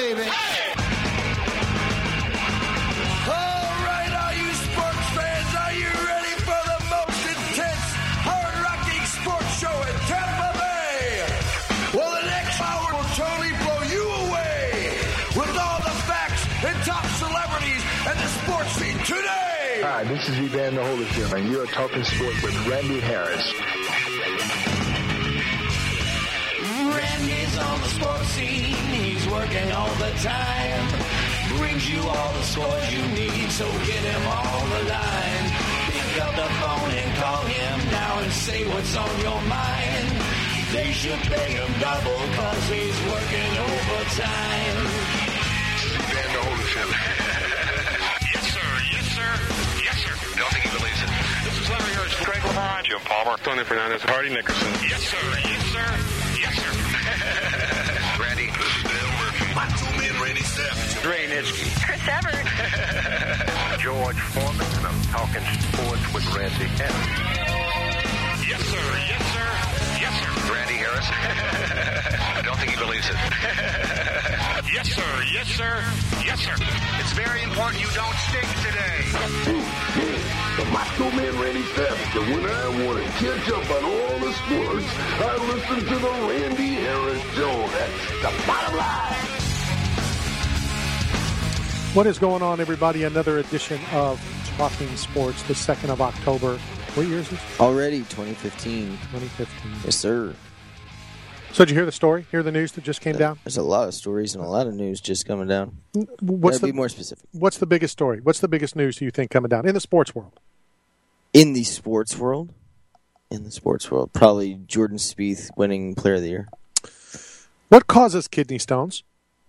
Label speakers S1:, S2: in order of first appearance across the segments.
S1: baby. All right, all you sports fans, are you ready for the most intense, hard-rocking sports show in Tampa Bay? Well, the next hour will totally blow you away with all the facts and top celebrities and the sports scene today.
S2: Hi, this is Evander Holyfield, and you're talking sports with Randy Harris.
S1: Randy's on the sports scene, he's working all the time. Brings you all the scores you need, so get him on the line. Pick up the phone and call him now and say what's on your mind. They should pay him double, cause he's working overtime.
S2: Evander Holyfield.
S3: Yes, sir. Yes, sir. Yes, sir.
S2: Don't think he believes it.
S3: This is Larry Hurst, Greg Lamar, Jim Palmer, Tony Fernandez, Hardy Nickerson. Yes, sir. Yes, sir. Yes, sir.
S2: Randy. This is Dale Murphy.
S4: My two-man Randy Savage.
S3: Ray Nitschke.
S5: Chris Evert.
S2: George Foreman, and I'm talking sports with Randy Harris.
S3: Yes, sir. Yes, sir. Yes, sir.
S2: Randy Harris. I don't think he believes it.
S3: Yes, sir. Yes, sir. Yes, sir.
S4: It's very important you don't stink today.
S6: The Macho Man Randy Savage, and when I want to catch up on all the sports, I listen to the Randy Harris Show. That's the bottom line.
S7: What is going on, everybody? Another edition of Talking Sports, the 2nd of October. What year is this?
S8: Already 2015.
S7: 2015.
S8: Yes, sir.
S7: So did you hear the story? Hear the news that just came down?
S8: There's a lot of stories and a lot of news just coming down.
S7: What's
S8: Gotta be more specific.
S7: What's the biggest story? What's the biggest news do you think coming down in the sports world?
S8: In the sports world? In the sports world. Probably Jordan Spieth winning Player of the Year.
S7: What causes kidney stones?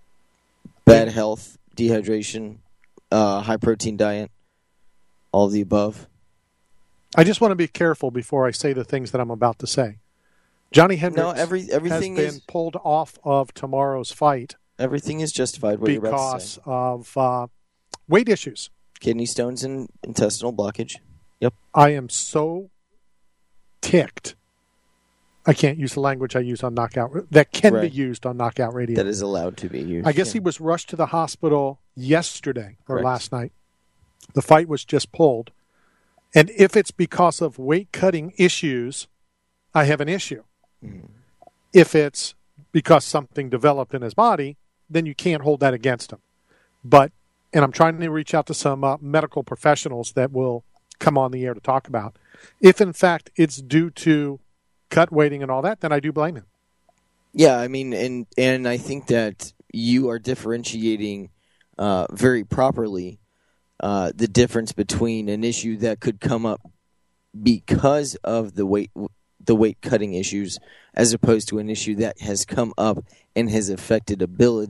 S8: Bad health, dehydration, high-protein diet, all of the above.
S7: I just want to be careful before I say the things that I'm about to say. Johnny Hendricks
S8: everything
S7: has been pulled off of tomorrow's fight.
S8: Everything is justified what you're about to say.
S7: Because of weight issues.
S8: Kidney stones and intestinal blockage. Yep.
S7: I am so ticked. I can't use the language I use on Knockout. That can be used on Knockout Radio.
S8: That is allowed to be used.
S7: I guess he was rushed to the hospital yesterday or
S8: Correct.
S7: last night. The fight was just pulled. And if it's because of weight-cutting issues, I have an issue. If it's because something developed in his body, then you can't hold that against him. And I'm trying to reach out to some medical professionals that will come on the air to talk about. If, in fact, it's due to cut weighting and all that, then I do blame him.
S8: Yeah, I mean, and I think that you are differentiating very properly the difference between an issue that could come up because of the weight cutting issues, as opposed to an issue that has come up and has affected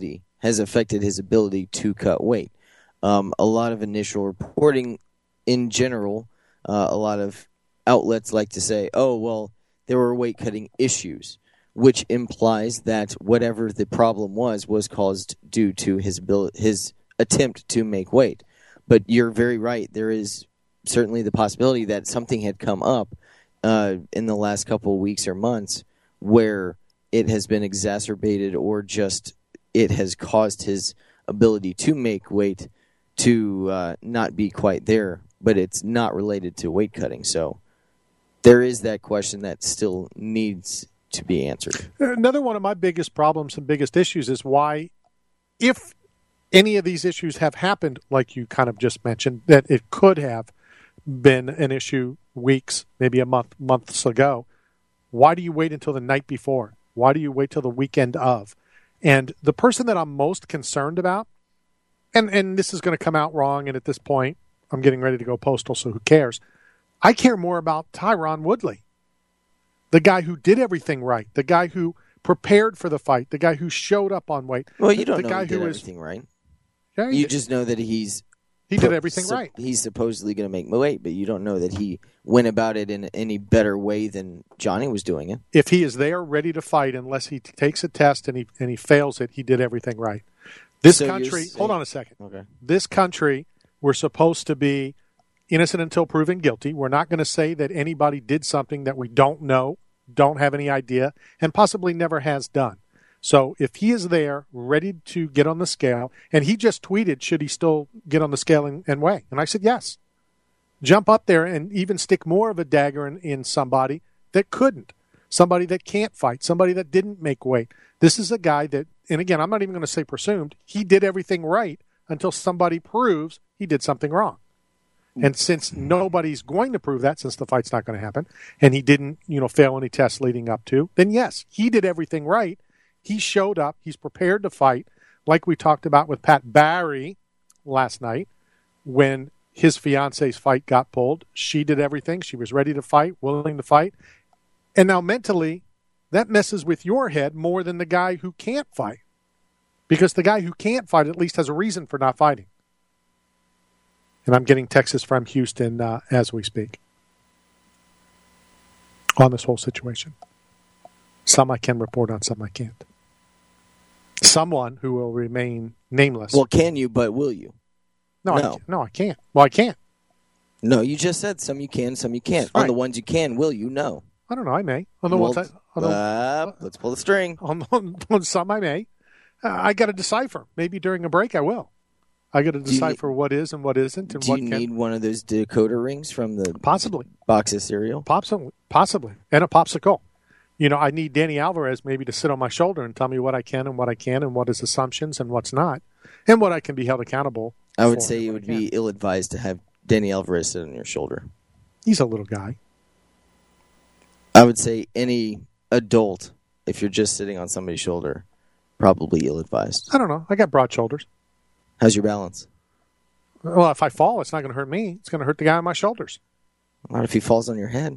S8: his ability to cut weight. A lot of initial reporting in general, a lot of outlets like to say, oh, well, there were weight cutting issues, which implies that whatever the problem was caused due to his attempt to make weight. But you're very right. There is certainly the possibility that something had come up in the last couple of weeks or months where it has been exacerbated, or just it has caused his ability to make weight to not be quite there, but it's not related to weight cutting. So there is that question that still needs to be answered.
S7: Another one of my biggest problems and biggest issues is why, if any of these issues have happened, like you kind of just mentioned, that it could have been an issue weeks, maybe months ago, why do you wait until the night before? Why do you wait till the weekend of? And the person that I'm most concerned about, and this is going to come out wrong, and at this point, I'm getting ready to go postal, so who cares? I care more about Tyron Woodley, the guy who did everything right, the guy who prepared for the fight, the guy who showed up on weight.
S8: Well, you don't
S7: the
S8: know
S7: guy
S8: he did
S7: who
S8: everything right.
S7: Yeah,
S8: you just know that he
S7: did everything right.
S8: He's supposedly going to make weight, but you don't know that he went about it in any better way than Johnny was doing it.
S7: If he is there ready to fight, unless he takes a test and he fails it, he did everything right. This country, hold on a second.
S8: Okay.
S7: This country, we're supposed to be innocent until proven guilty. We're not going to say that anybody did something that we don't know, don't have any idea, and possibly never has done. So if he is there, ready to get on the scale, and he just tweeted, should he still get on the scale and weigh? And I said, yes. Jump up there and even stick more of a dagger in somebody that couldn't, somebody that can't fight, somebody that didn't make weight. This is a guy that, and again, I'm not even going to say presumed, he did everything right until somebody proves he did something wrong. And since nobody's going to prove that, since the fight's not going to happen, and he didn't, fail any tests leading up to, then yes, he did everything right. He showed up. He's prepared to fight, like we talked about with Pat Barry last night when his fiance's fight got pulled. She did everything. She was ready to fight, willing to fight. And now mentally, that messes with your head more than the guy who can't fight. Because the guy who can't fight at least has a reason for not fighting. And I'm getting texts from Houston as we speak on this whole situation. Some I can report on, some I can't. Someone who will remain nameless.
S8: Well, can you, but will you?
S7: No. I can't. Well, I can't.
S8: No, you just said some you can, some you can't.
S7: Right.
S8: On the ones you can, will you? No.
S7: I don't know. I may. On the
S8: let's pull the string.
S7: On some I may. I got to decipher. Maybe during a break I will. I got to decipher what is and what isn't. And
S8: do you need one of those decoder rings from the
S7: possibly
S8: box of cereal?
S7: Possibly. And a popsicle. I need Danny Alvarez maybe to sit on my shoulder and tell me what I can and what is assumptions and what's not, and what I can be held accountable for.
S8: I would say it would be ill-advised to have Danny Alvarez sit on your shoulder.
S7: He's a little guy.
S8: I would say any adult, if you're just sitting on somebody's shoulder, probably ill-advised.
S7: I don't know. I got broad shoulders.
S8: How's your balance?
S7: Well, if I fall, it's not going to hurt me. It's going to hurt the guy on my shoulders.
S8: Not if he falls on your head.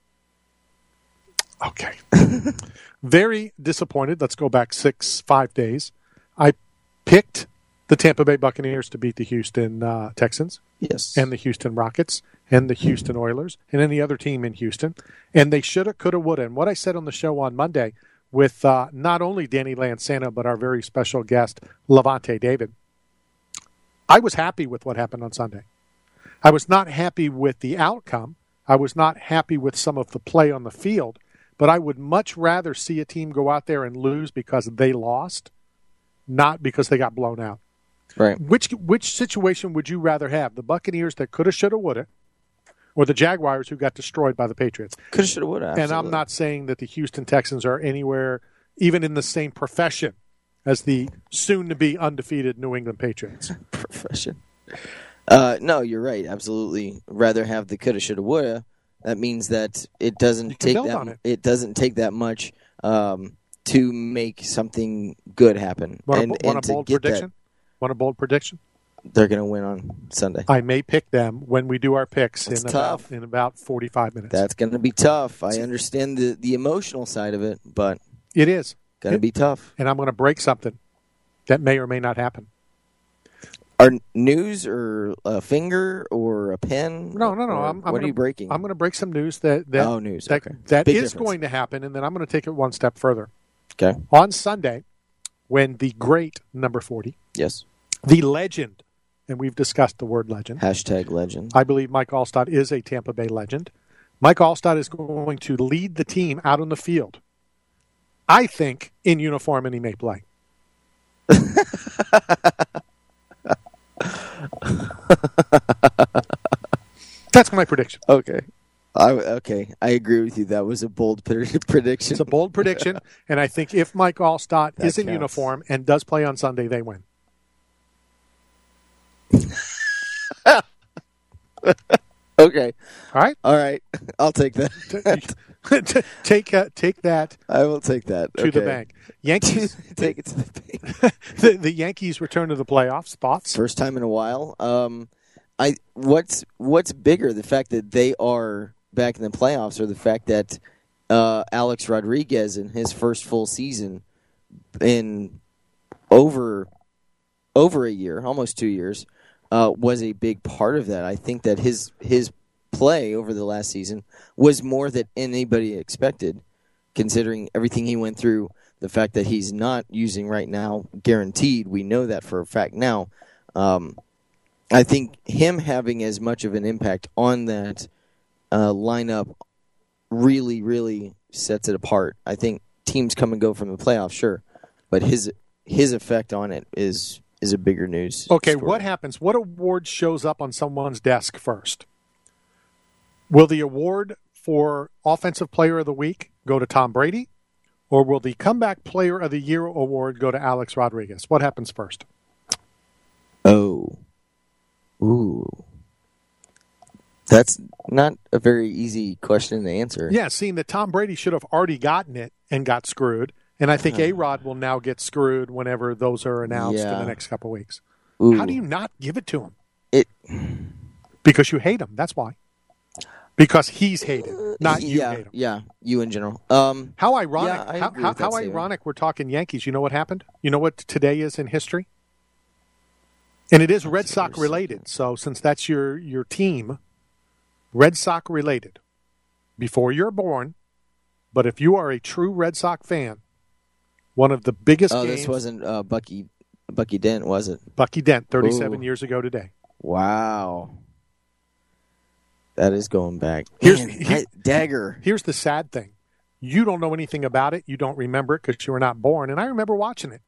S7: Okay. Very disappointed. Let's go back 5 days. I picked the Tampa Bay Buccaneers to beat the Houston Texans.
S8: Yes.
S7: And the Houston Rockets and the Houston Oilers and any other team in Houston. And they shoulda, coulda, woulda. And what I said on the show on Monday with not only Danny Lansana, but our very special guest, Levante David, I was happy with what happened on Sunday. I was not happy with the outcome. I was not happy with some of the play on the field. But I would much rather see a team go out there and lose because they lost, not because they got blown out.
S8: Right.
S7: Which situation would you rather have? The Buccaneers that coulda, shoulda, woulda, or the Jaguars who got destroyed by the Patriots?
S8: Coulda, shoulda, woulda. Absolutely.
S7: And I'm not saying that the Houston Texans are anywhere, even in the same profession as the soon-to-be undefeated New England Patriots.
S8: Profession. No, you're right. Absolutely. Rather have the coulda, shoulda, woulda. That means that it doesn't take that. It doesn't take that much to make something good happen.
S7: Want a bold prediction? Want a bold prediction?
S8: They're going to win on Sunday.
S7: I may pick them when we do our picks in about 45 minutes.
S8: That's going to be tough. I understand the emotional side of it, but
S7: it is
S8: going to be tough.
S7: And I'm going to break something that may or may not happen.
S8: Are news or a finger or a pen?
S7: No.
S8: What are you breaking?
S7: I'm going to break some news that
S8: news.
S7: That
S8: Okay.
S7: That is
S8: difference.
S7: going to happen, and then I'm going to take it one step further.
S8: Okay.
S7: On Sunday, when the great number 40,
S8: yes,
S7: the legend, and we've discussed the word legend.
S8: #legend.
S7: I believe Mike Alstott is a Tampa Bay legend. Mike Alstott is going to lead the team out on the field. I think in uniform, and he may play. That's my prediction.
S8: Okay. I agree with you. That was a bold prediction.
S7: It's a bold prediction, and I think if Mike Alstott is in uniform and does play on Sunday, they win.
S8: Okay.
S7: All
S8: right. I'll take that.
S7: Take that.
S8: I will take that
S7: to the bank. Yankees
S8: take it to the bank.
S7: The Yankees return to the playoffs. Thoughts?
S8: First time in a while. What's bigger, the fact that they are back in the playoffs, or the fact that Alex Rodriguez in his first full season in over a year, almost 2 years, was a big part of that. I think that his play over the last season was more than anybody expected, considering everything he went through, the fact that he's not using right now, guaranteed. We know that for a fact now. I think him having as much of an impact on that lineup really, really sets it apart. I think teams come and go from the playoffs, sure, but his effect on it is a bigger news.
S7: Okay,
S8: story.
S7: what happens? What award shows up on someone's desk first? Will the award for Offensive Player of the Week go to Tom Brady, or will the Comeback Player of the Year award go to Alex Rodriguez? What happens first?
S8: Oh. Ooh. That's not a very easy question to answer.
S7: Yeah, seeing that Tom Brady should have already gotten it and got screwed, and I think A-Rod will now get screwed whenever those are announced in the next couple of weeks.
S8: Ooh.
S7: How do you not give it to him? Because you hate him. That's why. Because he's hated, not you hate him.
S8: Yeah, you in general.
S7: How ironic!
S8: Yeah,
S7: how ironic! We're talking Yankees. You know what happened? You know what today is in history? And it is Red Sox related. So since that's your team, Red Sox related. Before you're born, but if you are a true Red Sox fan, one of the biggest games.
S8: This wasn't Bucky Dent, was it?
S7: Bucky Dent, 37 years ago today.
S8: Wow. That is going back. Dagger.
S7: Here's the sad thing. You don't know anything about it. You don't remember it because you were not born. And I remember watching it.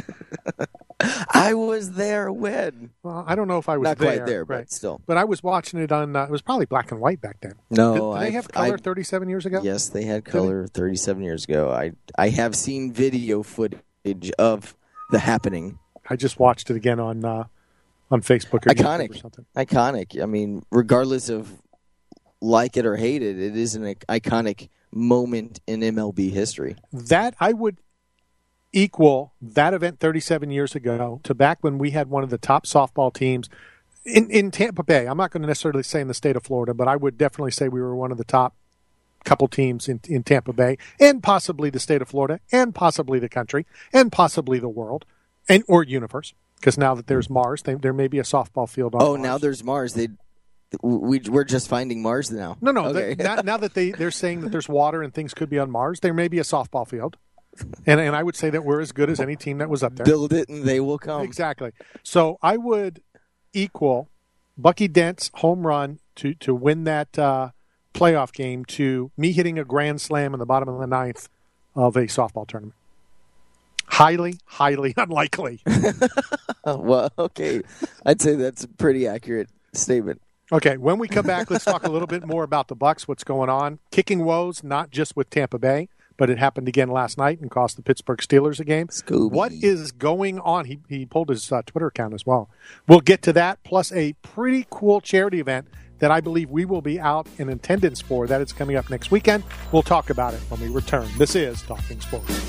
S8: I was there when.
S7: Well, I don't know if I was
S8: not
S7: there.
S8: Quite there,
S7: right.
S8: but still.
S7: But I was watching it on, it was probably black and white back then.
S8: No.
S7: Did they have color 37 years ago?
S8: Yes, they had color 37 years ago. I have seen video footage of the happening.
S7: I just watched it again on Facebook or YouTube or something.
S8: Iconic. I mean, regardless of like it or hate it, it is an iconic moment in MLB history.
S7: That I would equal that event 37 years ago to back when we had one of the top softball teams in Tampa Bay. I'm not going to necessarily say in the state of Florida, but I would definitely say we were one of the top couple teams in Tampa Bay and possibly the state of Florida and possibly the country and possibly the world or universe. Because now that there's Mars, there may be a softball field on Mars.
S8: Oh, now there's Mars. We're just finding Mars now.
S7: No.
S8: Okay.
S7: Now that they're saying that there's water and things could be on Mars, there may be a softball field. And I would say that we're as good as any team that was up there.
S8: Build it and they will come.
S7: Exactly. So I would equal Bucky Dent's home run to win that playoff game to me hitting a grand slam in the bottom of the ninth of a softball tournament. Highly, highly unlikely.
S8: Well, okay. I'd say that's a pretty accurate statement.
S7: Okay, when we come back, let's talk a little bit more about the Bucs, what's going on. Kicking woes, not just with Tampa Bay, but it happened again last night and cost the Pittsburgh Steelers a game.
S8: Scooby.
S7: What is going on? He pulled his Twitter account as well. We'll get to that, plus a pretty cool charity event that I believe we will be out in attendance for. That is coming up next weekend. We'll talk about it when we return. This is Talking Sports.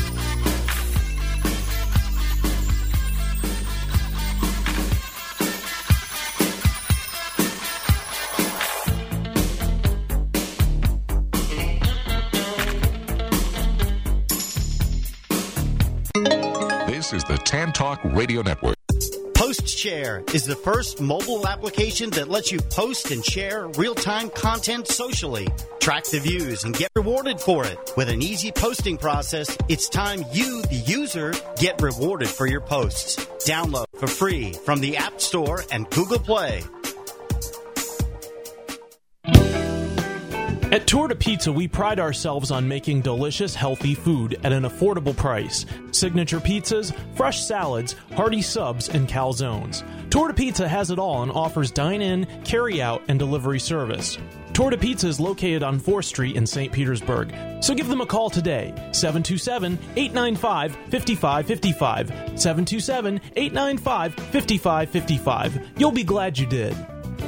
S9: This is the Tan Talk Radio Network.
S10: PostShare is the first mobile application that lets you post and share real-time content socially. Track the views and get rewarded for it. With an easy posting process, it's time you, the user, get rewarded for your posts. Download for free from the App Store and Google Play.
S11: At Torta Pizza, we pride ourselves on making delicious, healthy food at an affordable price. Signature pizzas, fresh salads, hearty subs, and calzones. Torta Pizza has it all and offers dine-in, carry-out, and delivery service. Torta Pizza is located on 4th Street in St. Petersburg, so give them a call today, 727-895-5555, 727-895-5555. You'll be glad you did.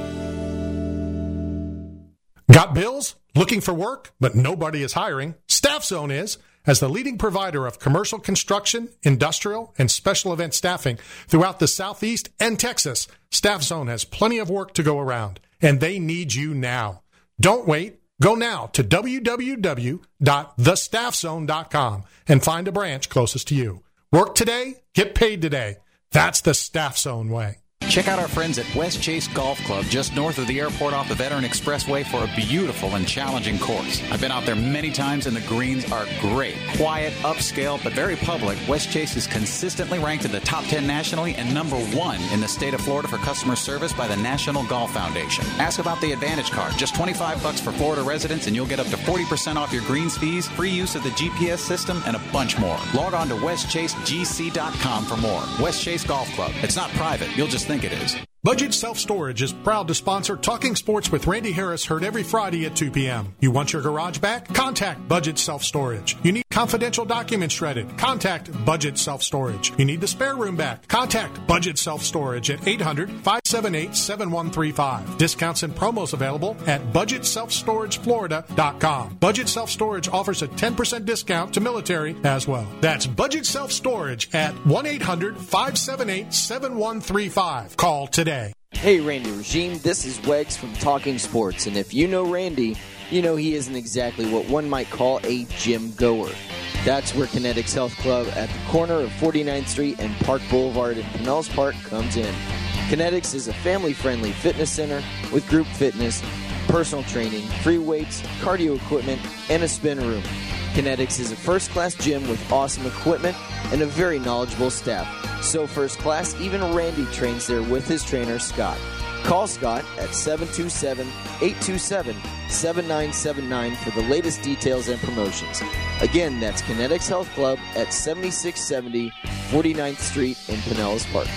S12: Got bills? Looking for work, but nobody is hiring? Staff Zone is. As the leading provider of commercial construction, industrial, and special event staffing throughout the Southeast and Texas, Staff Zone has plenty of work to go around, and they need you now. Don't wait. Go now to www.thestaffzone.com and find a branch closest to you. Work today, get paid today. That's the Staff Zone way.
S13: Check out our friends at West Chase Golf Club just north of the airport off the Veteran Expressway for a beautiful and challenging course. I've been out there many times and the greens are great. Quiet, upscale, but very public, West Chase is consistently ranked in the top 10 nationally and number 1 in the state of Florida for customer service by the National Golf Foundation. Ask about the Advantage Card. Just $25 for Florida residents and you'll get up to 40% off your greens fees, free use of the GPS system, and a bunch more. Log on to westchasegc.com for more. West Chase Golf Club. It's not private. You'll just think it is.
S12: Budget Self-Storage is proud to sponsor Talking Sports with Randy Harris, heard every Friday at 2 p.m. You want your garage back? Contact Budget Self-Storage. You need confidential documents shredded? Contact Budget Self-Storage. You need the spare room back? Contact Budget Self-Storage at 800-578-7135. Discounts and promos available at BudgetSelfStorageFlorida.com. Budget Self-Storage offers a 10% discount to military as well. That's Budget Self-Storage at 1-800-578-7135. Call today.
S8: Hey, Randy Regime, this is Wegs from Talking Sports, and if you know Randy, you know he isn't exactly what one might call a gym goer. That's where Kinetics Health Club at the corner of 49th Street and Park Boulevard in Pinellas Park comes in. Kinetics is a family-friendly fitness center with group fitness, personal training, free weights, cardio equipment, and a spin room. Kinetics is a first-class gym with awesome equipment and a very knowledgeable staff. So first class, even Randy trains there with his trainer, Scott. Call Scott at 727-827-7979 for the latest details and promotions. Again, that's Kinetics Health Club at 7670 49th Street in Pinellas Park.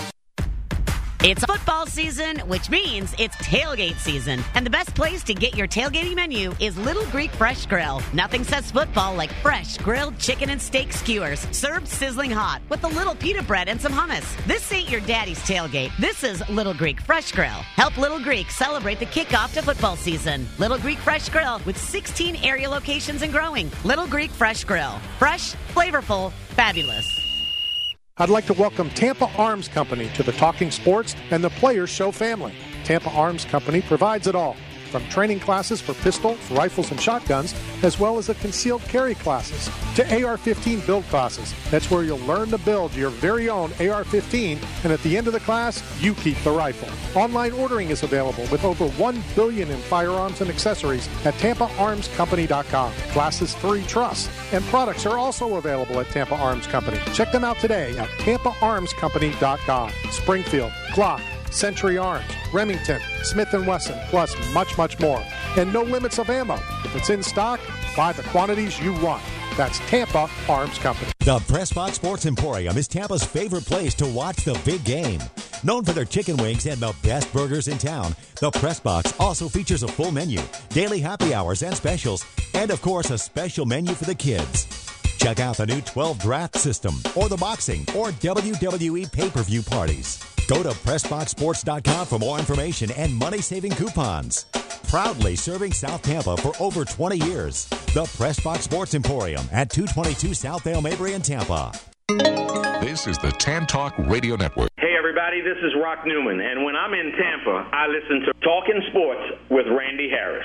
S14: It's football season, which means it's tailgate season. And the best place to get your tailgating menu is Little Greek Fresh Grill. Nothing says football like fresh grilled chicken and steak skewers, served sizzling hot with a little pita bread and some hummus. This ain't your daddy's tailgate. This is Little Greek Fresh Grill. Help Little Greek celebrate the kickoff to football season. Little Greek Fresh Grill with 16 area locations and growing. Little Greek Fresh Grill. Fresh, flavorful, fabulous.
S7: I'd like to welcome Tampa Arms Company to the Talking Sports and the Players Show family. Tampa Arms Company provides it all, from training classes for pistols, rifles, and shotguns, as well as the concealed carry classes, to AR-15 build classes. That's where you'll learn to build your very own AR-15, and at the end of the class, you keep the rifle. Online ordering is available with over $1 billion in firearms and accessories at TampaArmsCompany.com. Glasses Furry Trust and products are also available at Tampa Arms Company. Check them out today at TampaArmsCompany.com. Springfield, Glock, Century Arms, Remington, Smith & Wesson, plus much, much more. And no limits of ammo. If it's in stock, buy the quantities you want. That's Tampa Arms Company.
S15: The Pressbox Sports Emporium is Tampa's favorite place to watch the big game. Known for their chicken wings and the best burgers in town, the Pressbox also features a full menu, daily happy hours and specials, and of course a special menu for the kids. Check out the new 12 draft system or the boxing or WWE pay-per-view parties. Go to PressboxSports.com for more information and money-saving coupons. Proudly serving South Tampa for over 20 years. The Pressbox Sports Emporium at 222 South Ale Mabry in Tampa.
S9: This is the Tan Talk Radio Network.
S16: Hey, everybody, this is Rock Newman, and when I'm in Tampa, I listen to Talking Sports with Randy Harris.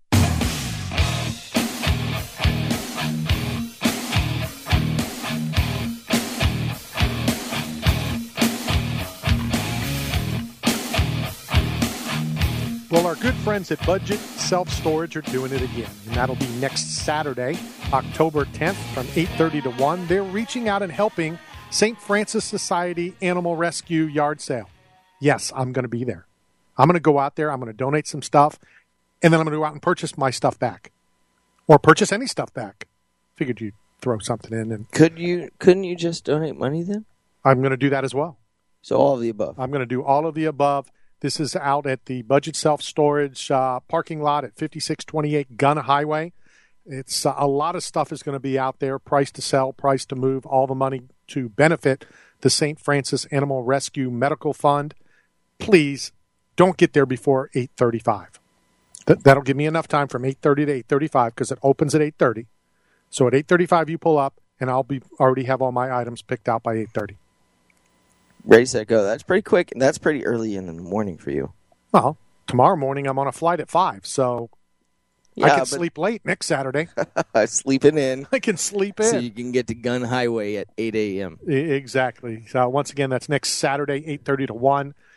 S7: Well, our good friends at Budget Self-Storage are doing it again, and that'll be next Saturday, October 10th from 8:30 to 1. They're reaching out and helping St. Francis Society Animal Rescue Yard Sale. Yes, I'm going to be there. I'm going to go out there, I'm going to donate some stuff, and then I'm going to go out and purchase my stuff back. Or purchase any stuff back. Figured you'd throw something in. And
S8: Couldn't you just donate money then?
S7: I'm going to do that as well.
S8: So all of the above.
S7: I'm going to do all of the above. This is out at the Budget Self-Storage parking lot at 5628 Gun Highway. It's a lot of stuff is going to be out there, price to sell, price to move, all the money to benefit the St. Francis Animal Rescue Medical Fund. Please don't get there before 8:35. That'll give me enough time from 8:30 to 8:35 because it opens at 8:30. So at 8:35 you pull up, and I'll be already have all my items picked out by 8:30.
S8: Ready, set, go. That's pretty quick. That's pretty early in the morning for you.
S7: Well, tomorrow morning I'm on a flight at 5, so I can sleep late next Saturday.
S8: Sleeping in.
S7: I can sleep in.
S8: So you can get to Gun Highway at 8 a.m.
S7: Exactly. So once again, that's next Saturday, 8:30 to 1.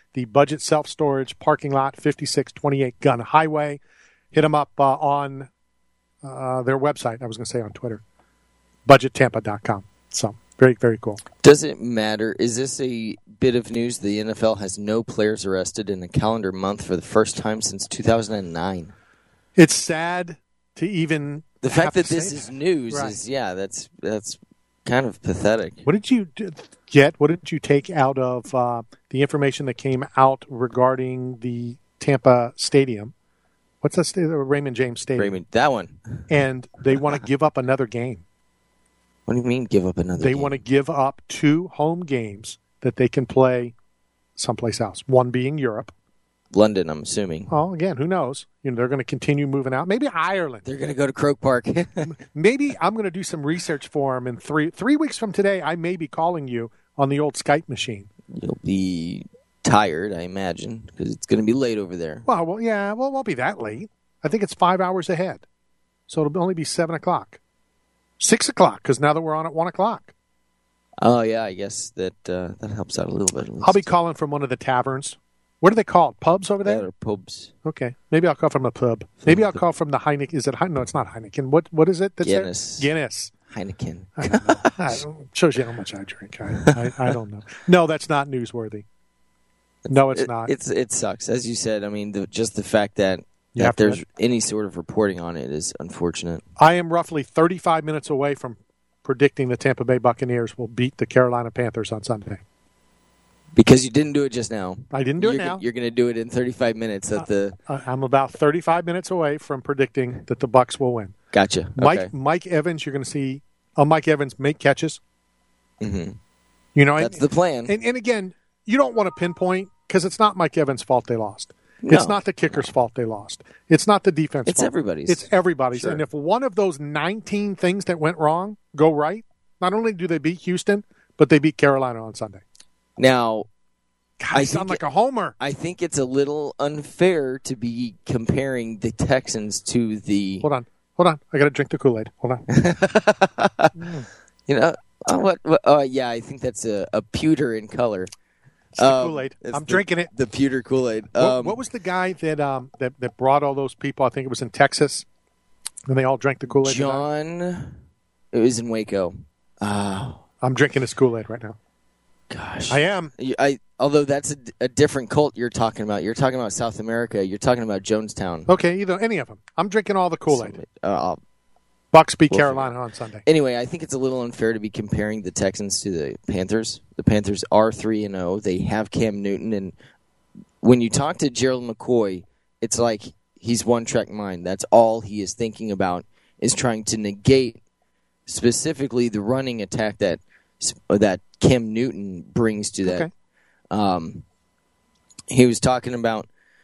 S7: the Budget Self-Storage parking lot, 5628 Gun Highway. Hit them up on their website. I was going to say on Twitter, budgettampa.com. So very, very cool.
S8: Does it matter? Is this a bit of news? The NFL has no players arrested in a calendar month for the first time since 2009.
S7: It's sad to even
S8: the fact that this is news is that's kind of pathetic.
S7: What did you get? What did you take out of the information that came out regarding the Tampa Stadium? What's that stadium? Raymond James Stadium.
S8: That one.
S7: And they want to give up another game.
S8: What do you mean give up another game?
S7: They want to give up 2 home games that they can play someplace else. One being Europe.
S8: London, I'm assuming.
S7: Oh, again, who knows? They're going to continue moving out. Maybe Ireland.
S8: They're going to go to Croke Park.
S7: Maybe I'm going to do some research for them. And 3 weeks from today, I may be calling you on the old Skype machine.
S8: You'll be tired, I imagine, because it's going to be late over there.
S7: Well, yeah. Well, it won't be that late. I think it's 5 hours ahead. So it'll only be 7 o'clock. 6 o'clock, because now that we're on at 1 o'clock.
S8: Oh, yeah, I guess that helps out a little bit.
S7: I'll be calling from one of the taverns. What are they called? Pubs over there?
S8: Yeah, they're pubs.
S7: Okay. Maybe I'll call from a pub. Maybe I'll call from the Heineken. Is it Heineken? No, it's not Heineken. What is it? That's
S8: Guinness.
S7: There? Guinness.
S8: Heineken.
S7: Shows you how much I drink. I don't know. No, that's not newsworthy. No, it's not.
S8: It sucks. As you said, I mean, just the fact that there's any sort of reporting on it is unfortunate.
S7: I am roughly 35 minutes away from predicting the Tampa Bay Buccaneers will beat the Carolina Panthers on Sunday.
S8: Because you didn't do it just now.
S7: I didn't do it now.
S8: You're going to do it in 35 minutes.
S7: I'm about 35 minutes away from predicting that the Bucs will win.
S8: Gotcha. Okay.
S7: Mike Evans, you're going to see Mike Evans make catches.
S8: Mm-hmm. That's the plan.
S7: And again, you don't want to pinpoint because it's not Mike Evans' fault they lost. No. It's not the kicker's fault they lost. It's not the defense fault.
S8: It's everybody's.
S7: It's everybody's.
S8: Sure.
S7: And if one of those 19 things that went wrong go right, not only do they beat Houston, but they beat Carolina on Sunday.
S8: Now,
S7: I sound like a homer.
S8: I think it's a little unfair to be comparing the Texans to the...
S7: Hold on. I got to drink the Kool-Aid. Hold on.
S8: Yeah, I think that's a pewter in color.
S7: It's the Kool-Aid. I'm drinking it.
S8: The pewter Kool-Aid.
S7: What was the guy that brought all those people? I think it was in Texas, and they all drank the Kool-Aid.
S8: John. It was in Waco.
S7: I'm drinking this Kool-Aid right now.
S8: Gosh,
S7: I am.
S8: Although that's a different cult you're talking about. You're talking about South America. You're talking about Jonestown.
S7: Okay, any of them. I'm drinking all the Kool-Aid. Bucs beat Carolina on Sunday.
S8: Anyway, I think it's a little unfair to be comparing the Texans to the Panthers. The Panthers are 3-0. They have Cam Newton, and when you talk to Gerald McCoy, it's like he's one-track mind. That's all he is thinking about is trying to negate specifically the running attack that Cam Newton brings to that. Okay. He was talking about.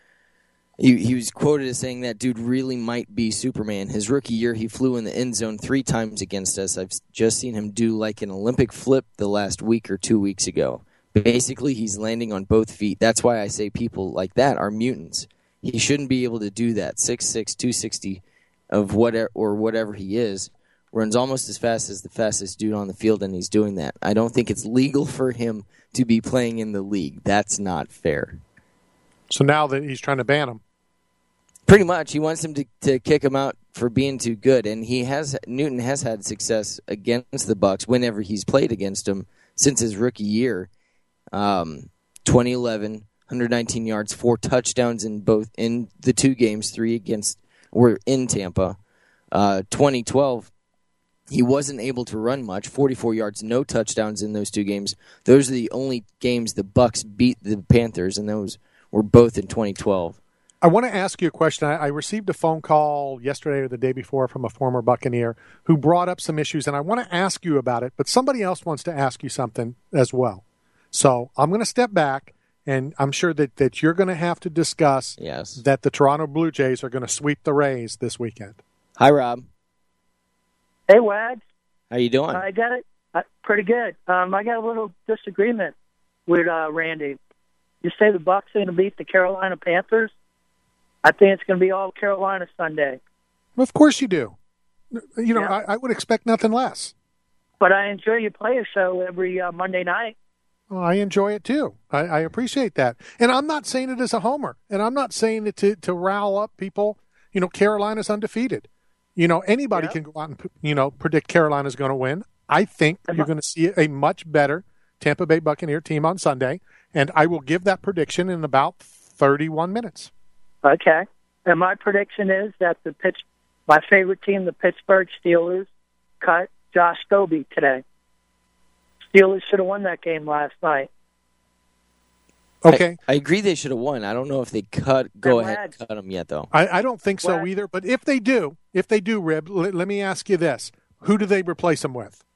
S8: He was quoted as saying that dude really might be Superman. His rookie year, he flew in the end zone 3 times against us. I've just seen him do like an Olympic flip the last week or 2 weeks ago. Basically, he's landing on both feet. That's why I say people like that are mutants. He shouldn't be able to do that. 6'6", 260 of whatever he is. Runs almost as fast as the fastest dude on the field, and he's doing that. I don't think it's legal for him to be playing in the league. That's not fair.
S7: So now that he's trying to ban him.
S8: Pretty much. He wants him to kick him out for being too good. And Newton has had success against the Bucs whenever he's played against them since his rookie year. 2011, 119 yards, 4 touchdowns in the 2 games, 3 were in Tampa. 2012, he wasn't able to run much, 44 yards, no touchdowns in those 2 games. Those are the only games the Bucs beat the Panthers, and those were both in 2012.
S7: I want to ask you a question. I received a phone call yesterday or the day before from a former Buccaneer who brought up some issues, and I want to ask you about it, but somebody else wants to ask you something as well. So I'm going to step back, and I'm sure that you're going to have to discuss that the Toronto Blue Jays are going to sweep the Rays this weekend.
S8: Hi, Rob.
S17: Hey, Wags.
S8: How you doing?
S17: I got it pretty good. I got a little disagreement with Randy. You say the Bucs are going to beat the Carolina Panthers? I think it's going to be all Carolina Sunday.
S7: Well, of course you do. I would expect nothing less.
S17: But I enjoy your player show every Monday night.
S7: Well, I enjoy it too. I appreciate that. And I'm not saying it as a homer. And I'm not saying it to rile up people. Carolina's undefeated. Anybody can go out and, predict Carolina's going to win. I think you're going to see a much better Tampa Bay Buccaneer team on Sunday. And I will give that prediction in about 31 minutes.
S17: Okay. And my prediction is that my favorite team, the Pittsburgh Steelers, cut Josh Scobee today. Steelers should have won that game last night.
S7: Okay.
S8: I agree they should have won. I don't know if they go ahead and cut them yet, though.
S7: I don't think so either. But if they do, Rib, let me ask you this. Who do they replace them with?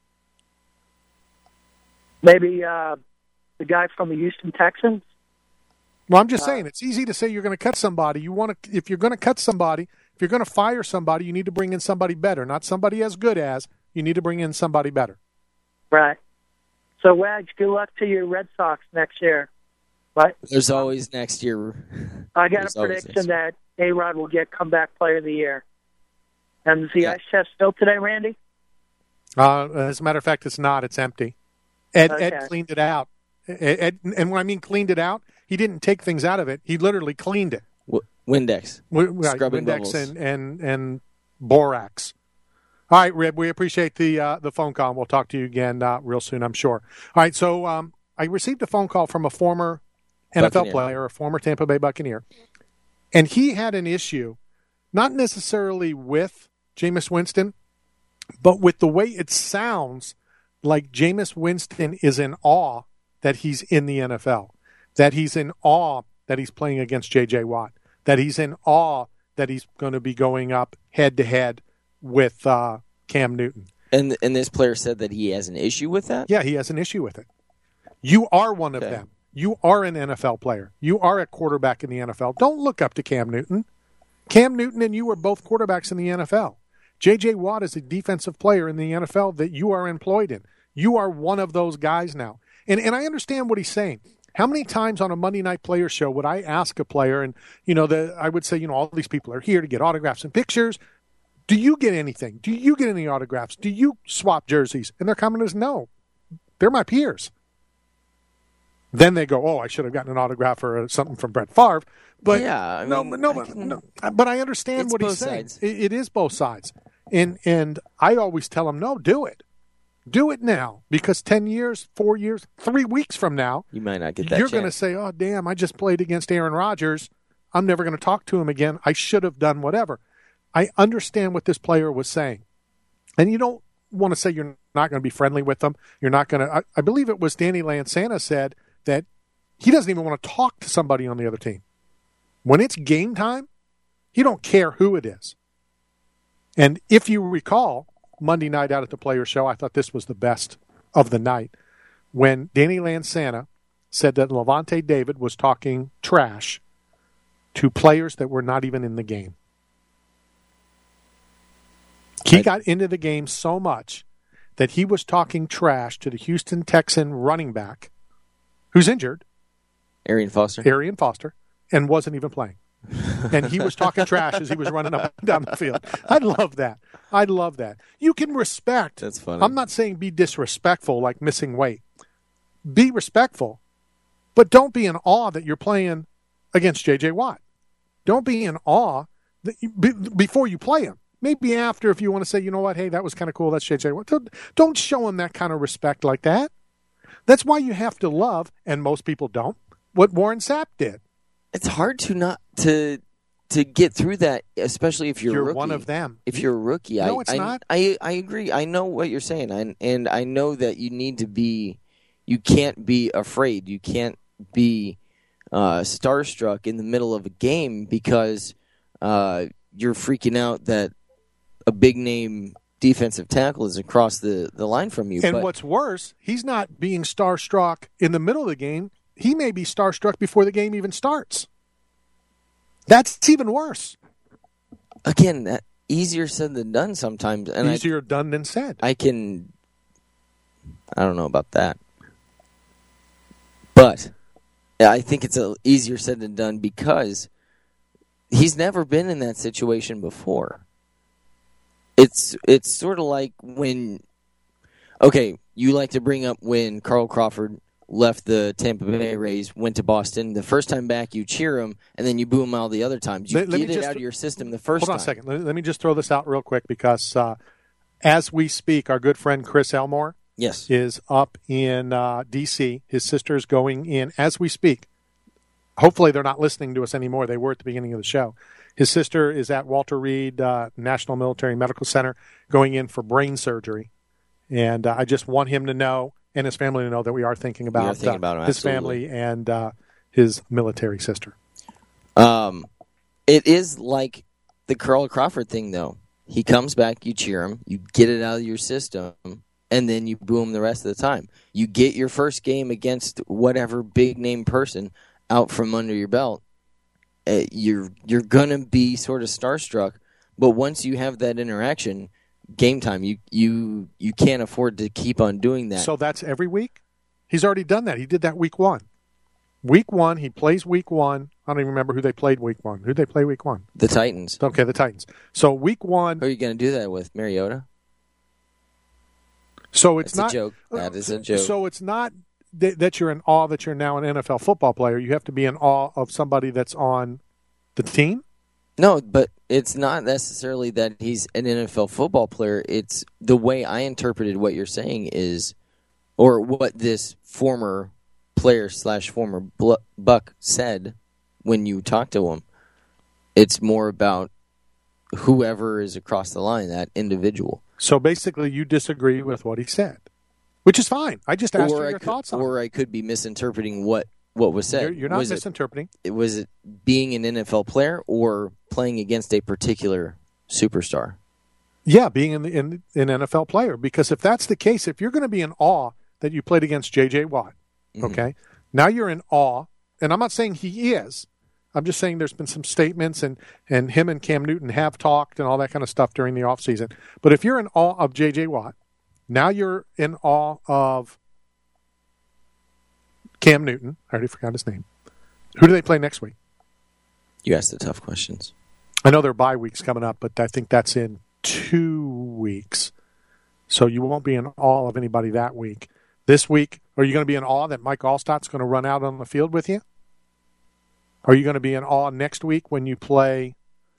S17: Maybe the guy from the Houston Texans.
S7: Well, I'm just saying, it's easy to say you're going to cut somebody. If you're going to cut somebody, if you're going to fire somebody, you need to bring in somebody better, not somebody as good as. You need to bring in somebody better.
S17: Right. So, Wags, good luck to your Red Sox next year. But
S8: there's always next year.
S17: I got a prediction that A-Rod will get comeback player of the year. And is the ice chest still today, Randy?
S7: As a matter of fact, it's not. It's empty. Ed cleaned it out. And when I mean cleaned it out, he didn't take things out of it. He literally cleaned it.
S8: Windex.
S7: Scrubbing
S8: Windex
S7: bubbles. and borax. All right, Rib, we appreciate the phone call. We'll talk to you again real soon, I'm sure. All right, so I received a phone call from a former NFL player, a former Tampa Bay Buccaneer, and he had an issue, not necessarily with Jameis Winston, but with the way it sounds like Jameis Winston is in awe that he's in the NFL, that he's in awe that he's playing against J.J. Watt, that he's in awe that he's going to be going up head-to-head with Cam Newton.
S8: And this player said that he has an issue with that?
S7: Yeah, he has an issue with it. You are one of them. You are an NFL player. You are a quarterback in the NFL. Don't look up to Cam Newton. Cam Newton and you are both quarterbacks in the NFL. J.J. Watt is a defensive player in the NFL that you are employed in. You are one of those guys now. And I understand what he's saying. How many times on a Monday Night Players show would I ask a player, and I would say, all these people are here to get autographs and pictures. Do you get anything? Do you get any autographs? Do you swap jerseys? And their comment is no. They're my peers. Then they go, oh, I should have gotten an autograph or something from Brett Favre. But
S8: yeah,
S7: but I understand what he's saying. It is both sides. And I always tell them, no, do it. Do it now, because 10 years, 4 years, 3 weeks from now,
S8: you might not get that
S7: you're going to say, oh, damn, I just played against Aaron Rodgers. I'm never going to talk to him again. I should have done whatever. I understand what this player was saying. And you don't want to say you're not going to be friendly with them. You're not going to. I believe it was Danny Lansana said that he doesn't even want to talk to somebody on the other team. When it's game time, he don't care who it is. And if you recall, Monday night out at the Players Show, I thought this was the best of the night, when Danny Lansana said that Levante David was talking trash to players that were not even in the game. He got into the game so much that he was talking trash to the Houston Texan running back, who's injured,
S8: Arian Foster,
S7: and wasn't even playing. And he was talking trash as he was running up and down the field. I love that. You can respect.
S8: That's funny.
S7: I'm not saying be disrespectful like missing weight. Be respectful, but don't be in awe that you're playing against J.J. Watt. Don't be in awe before you play him. Maybe after, if you want to say, you know what, hey, that was kind of cool, that's J.J. Watt. Don't show him that kind of respect like that. That's why you have to love, and most people don't, what Warren Sapp did.
S8: It's hard to get through that, especially if you're a rookie.
S7: One of them.
S8: If you're a rookie.
S7: No, it's not.
S8: I agree. I know what you're saying, and I know that you need to be – you can't be afraid. You can't be starstruck in the middle of a game because you're freaking out that a big-name defensive tackle is across the line from you.
S7: And what's worse, he's not being starstruck in the middle of the game. He may be starstruck before the game even starts. That's even worse.
S8: Again, easier said than done sometimes. And
S7: easier done than said.
S8: I don't know about that. But I think it's easier said than done because he's never been in that situation before. It's sort of like when, okay, you like to bring up when Carl Crawford left the Tampa Bay Rays, went to Boston. The first time back, you cheer him, and then you boo him all the other times. You get it out of your system the first time.
S7: Hold on a second. Let me just throw this out real quick because as we speak, our good friend Chris Elmore is up in D.C. His sister's going in as we speak. Hopefully they're not listening to us anymore. They were at the beginning of the show. His sister is at Walter Reed National Military Medical Center going in for brain surgery. And I just want him to know and his family to know that we are thinking about, his family and his military sister.
S8: It is like the Carl Crawford thing, though. He comes back, you cheer him, you get it out of your system, and then you boo him the rest of the time. You get your first game against whatever big-name person out from under your belt. You're going to be sort of starstruck, but once you have that interaction, game time, you can't afford to keep on doing that.
S7: So that's every week? He's already done that. He did that week one. Week one, he plays week one. I don't even remember who they played week one. Who did they play week one?
S8: The Titans.
S7: Okay, the Titans. So week one.
S8: Who are you going to do that with? Mariota?
S7: So it's
S8: That's
S7: not
S8: a joke. That is a joke.
S7: So it's not that you're in awe that you're now an NFL football player. You have to be in awe of somebody that's on the team?
S8: No, but it's not necessarily that he's an NFL football player. It's the way I interpreted what you're saying is, or what this former player / former Buck said when you talk to him. It's more about whoever is across the line, that individual.
S7: So basically you disagree with what he said, which is fine. I just asked you your thoughts on it.
S8: Or I could be misinterpreting what was said.
S7: You're not misinterpreting.
S8: Was it being an NFL player or playing against a particular superstar?
S7: Yeah, being an NFL player. Because if that's the case, if you're going to be in awe that you played against J.J. Watt, okay, now you're in awe, and I'm not saying he is. I'm just saying there's been some statements, and him and Cam Newton have talked and all that kind of stuff during the offseason. But if you're in awe of J.J. Watt, now you're in awe of Cam Newton. I already forgot his name. Who do they play next week?
S8: You asked the tough questions.
S7: I know their bye week's coming up, but I think that's in 2 weeks. So you won't be in awe of anybody that week. This week, are you going to be in awe that Mike Allstott's going to run out on the field with you? Are you going to be in awe next week when you play?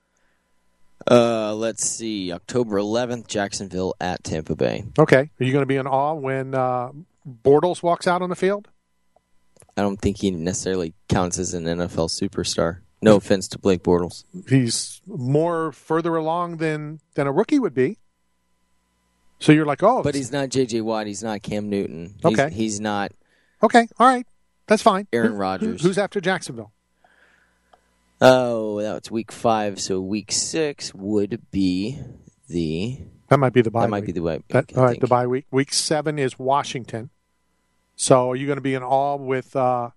S8: Let's see. October 11th, Jacksonville at Tampa Bay.
S7: Okay. Are you going to be in awe when Bortles walks out on the field?
S8: I don't think he necessarily counts as an NFL superstar. No offense to Blake Bortles.
S7: He's more further along than a rookie would be. So you're like, oh.
S8: But he's not J.J. Watt. He's not Cam Newton.
S7: Okay.
S8: He's not.
S7: Okay. All right. That's fine.
S8: Aaron Rodgers.
S7: Who's after Jacksonville?
S8: Oh, that's week 5. So week 6 would be the.
S7: That might be the bye week.
S8: That might be the bye week.
S7: All right, the bye week. Week 7 is Washington. So are you going to be in awe with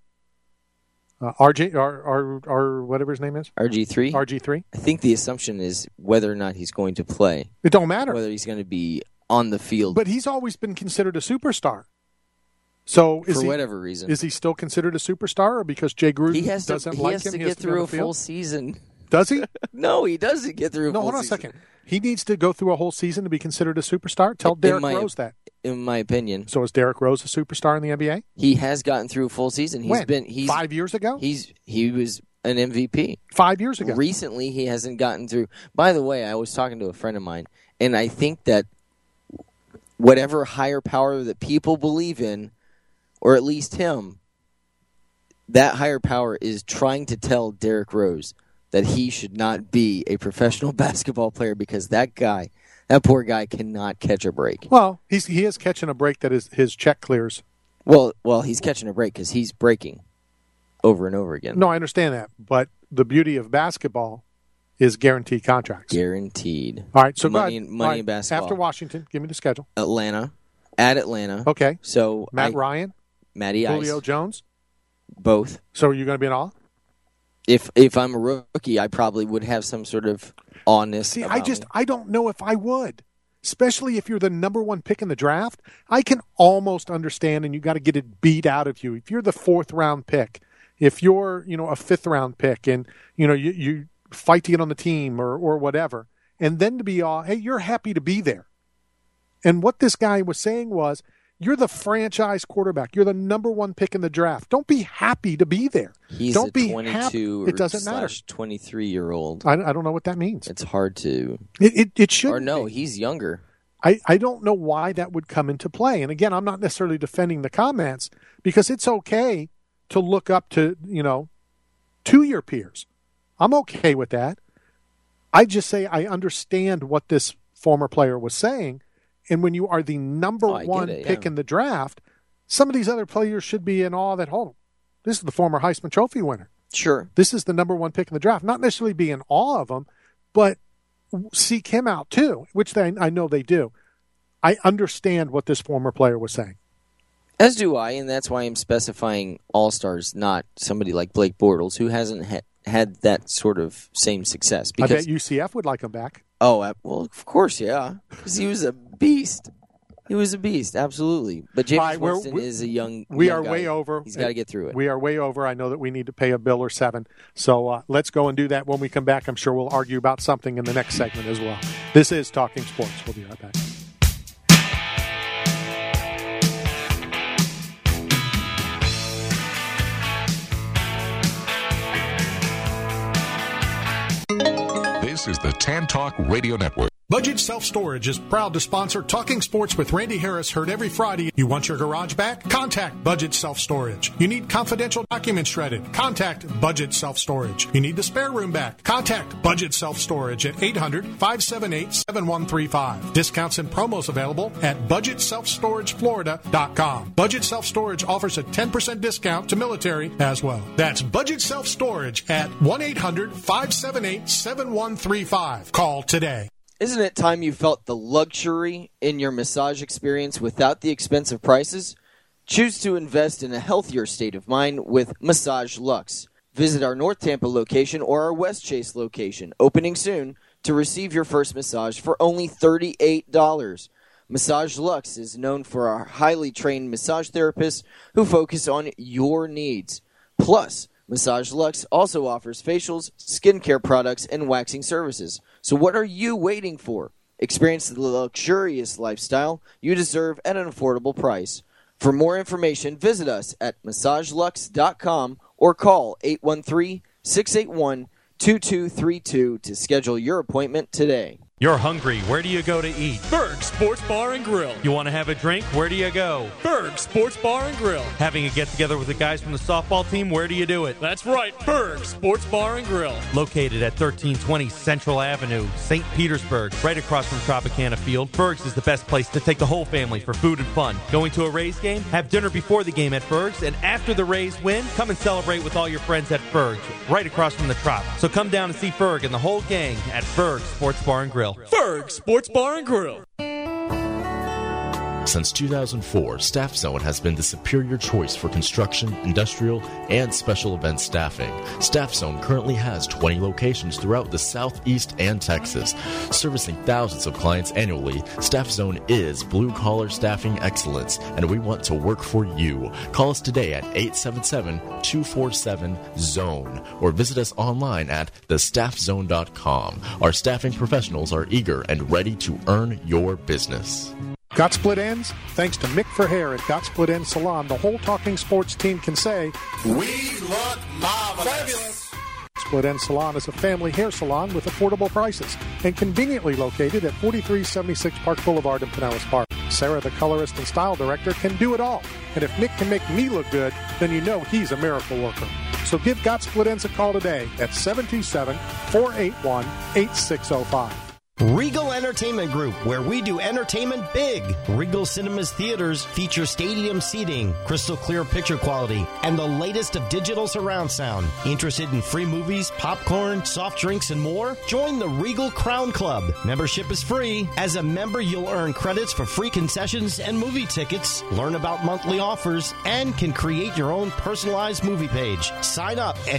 S7: RJ or whatever his name is?
S8: RG3?
S7: RG3.
S8: I think the assumption is whether or not he's going to play.
S7: It don't matter.
S8: Whether he's going to be on the field.
S7: But he's always been considered a superstar. So
S8: for whatever reason.
S7: Is he still considered a superstar, or because Jay Gruden doesn't like him?
S8: He has to get through a full season.
S7: Does he?
S8: No, he doesn't get through a full season.
S7: No, hold on a second. He needs to go through a whole season to be considered a superstar? Tell Derrick Rose that.
S8: In my opinion.
S7: So is Derrick Rose a superstar in the NBA?
S8: He has gotten through a full season.
S7: When? 5 years ago?
S8: He was an MVP.
S7: 5 years ago.
S8: Recently, he hasn't gotten through. By the way, I was talking to a friend of mine, and I think that whatever higher power that people believe in, or at least him, that higher power is trying to tell Derrick Rose that he should not be a professional basketball player because that poor guy cannot catch a break.
S7: Well, he is catching a break that his check clears.
S8: Well, he's catching a break because he's breaking over and over again.
S7: No, I understand that. But the beauty of basketball is guaranteed contracts.
S8: Guaranteed.
S7: All right, so
S8: money in basketball.
S7: After Washington, give me the schedule.
S8: At Atlanta.
S7: Okay.
S8: So
S7: Matt Ryan?
S8: Matty Ice.
S7: Julio Jones?
S8: Both.
S7: So are you going to be in awe?
S8: If I'm a rookie, I probably would have some sort of awness.
S7: See, I don't know if I would. Especially if you're the number 1 pick in the draft. I can almost understand, and you got to get it beat out of you. If you're the 4th round pick, if you're, a 5th round pick, and you fight to get on the team or whatever, and then to be hey, you're happy to be there. And what this guy was saying was, You're the franchise quarterback. You're the number one pick in the draft. Don't be happy to be there.
S8: He's
S7: don't
S8: a
S7: be
S8: 22
S7: It doesn't matter.
S8: 23-year-old.
S7: I don't know what that means.
S8: It's hard to.
S7: It should.
S8: Or no, he's younger.
S7: I don't know why that would come into play. And again, I'm not necessarily defending the comments because it's okay to look up to, to your peers. I'm okay with that. I just say I understand what this former player was saying. And when you are the number one pick in the draft, some of these other players should be in awe that, this is the former Heisman Trophy winner.
S8: Sure.
S7: This is the number one pick in the draft. Not necessarily be in awe of him, but seek him out too, which I know they do. I understand what this former player was saying.
S8: As do I, and that's why I'm specifying all-stars, not somebody like Blake Bortles, who hasn't had that sort of same success.
S7: I bet UCF would like him back.
S8: Oh, well, of course, yeah. Because he was a beast. He was a beast, absolutely. But James Winston is a young
S7: We
S8: young
S7: are
S8: guy.
S7: way over.
S8: He's got to get through it.
S7: We are way over. I know that we need to pay a bill or 7. So let's go and do that when we come back. I'm sure we'll argue about something in the next segment as well. This is Talking Sports. We'll be right back.
S9: This is the Tan Talk Radio Network.
S12: Budget Self-Storage is proud to sponsor Talking Sports with Randy Harris, heard every Friday. You want your garage back? Contact Budget Self-Storage. You need confidential documents shredded? Contact Budget Self-Storage. You need the spare room back? Contact Budget Self-Storage at 800-578-7135. Discounts and promos available at BudgetSelfStorageFlorida.com. Budget Self-Storage offers a 10% discount to military as well. That's Budget Self-Storage at 1-800-578-7135. Call today.
S8: Isn't it time you felt the luxury in your massage experience without the expensive prices? Choose to invest in a healthier state of mind with Massage Luxe. Visit our North Tampa location or our West Chase location, opening soon, to receive your first massage for only $38. Massage Luxe is known for our highly trained massage therapists who focus on your needs. Plus, Massage Luxe also offers facials, skincare products, and waxing services. So what are you waiting for? Experience the luxurious lifestyle you deserve at an affordable price. For more information, visit us at MassageLuxe.com or call 813-681-2232 to schedule your appointment today.
S18: You're hungry. Where do you go to eat? Berg Sports Bar and Grill. You want to have a drink? Where do you go? Berg Sports Bar and Grill. Having a get-together with the guys from the softball team? Where do you do it? That's right, Berg Sports Bar and Grill. Located at 1320 Central Avenue, St. Petersburg, right across from Tropicana Field. Berg's is the best place to take the whole family for food and fun. Going to a Rays game? Have dinner before the game at Berg's, and after the Rays win, come and celebrate with all your friends at Berg's, right across from the Trop. So come down and see Berg and the whole gang at Berg Sports Bar and Grill. Berg Sports Bar and Grill.
S19: Since 2004, Staff Zone has been the superior choice for construction, industrial, and special event staffing. Staff Zone currently has 20 locations throughout the Southeast and Texas. Servicing thousands of clients annually, Staff Zone is blue-collar staffing excellence, and we want to work for you. Call us today at 877-247-ZONE or visit us online at thestaffzone.com. Our staffing professionals are eager and ready to earn your business.
S7: Got split ends? Thanks to Mick for Hair at Got Split End Salon, the whole Talking Sports team can say,
S1: We look marvelous. Fabulous.
S7: Split End Salon is a family hair salon with affordable prices and conveniently located at 4376 Park Boulevard in Pinellas Park. Sarah, the colorist and style director, can do it all. And if Mick can make me look good, then you know he's a miracle worker. So give Got Split Ends a call today at 727-481-8605.
S20: Regal Entertainment Group, where we do entertainment big. Regal Cinemas Theaters feature stadium seating, crystal clear picture quality, and the latest of digital surround sound. Interested in free movies, popcorn, soft drinks, and more? Join the Regal Crown Club. Membership is free. As a member, you'll earn credits for free concessions and movie tickets, learn about monthly offers, and can create your own personalized movie page. Sign up at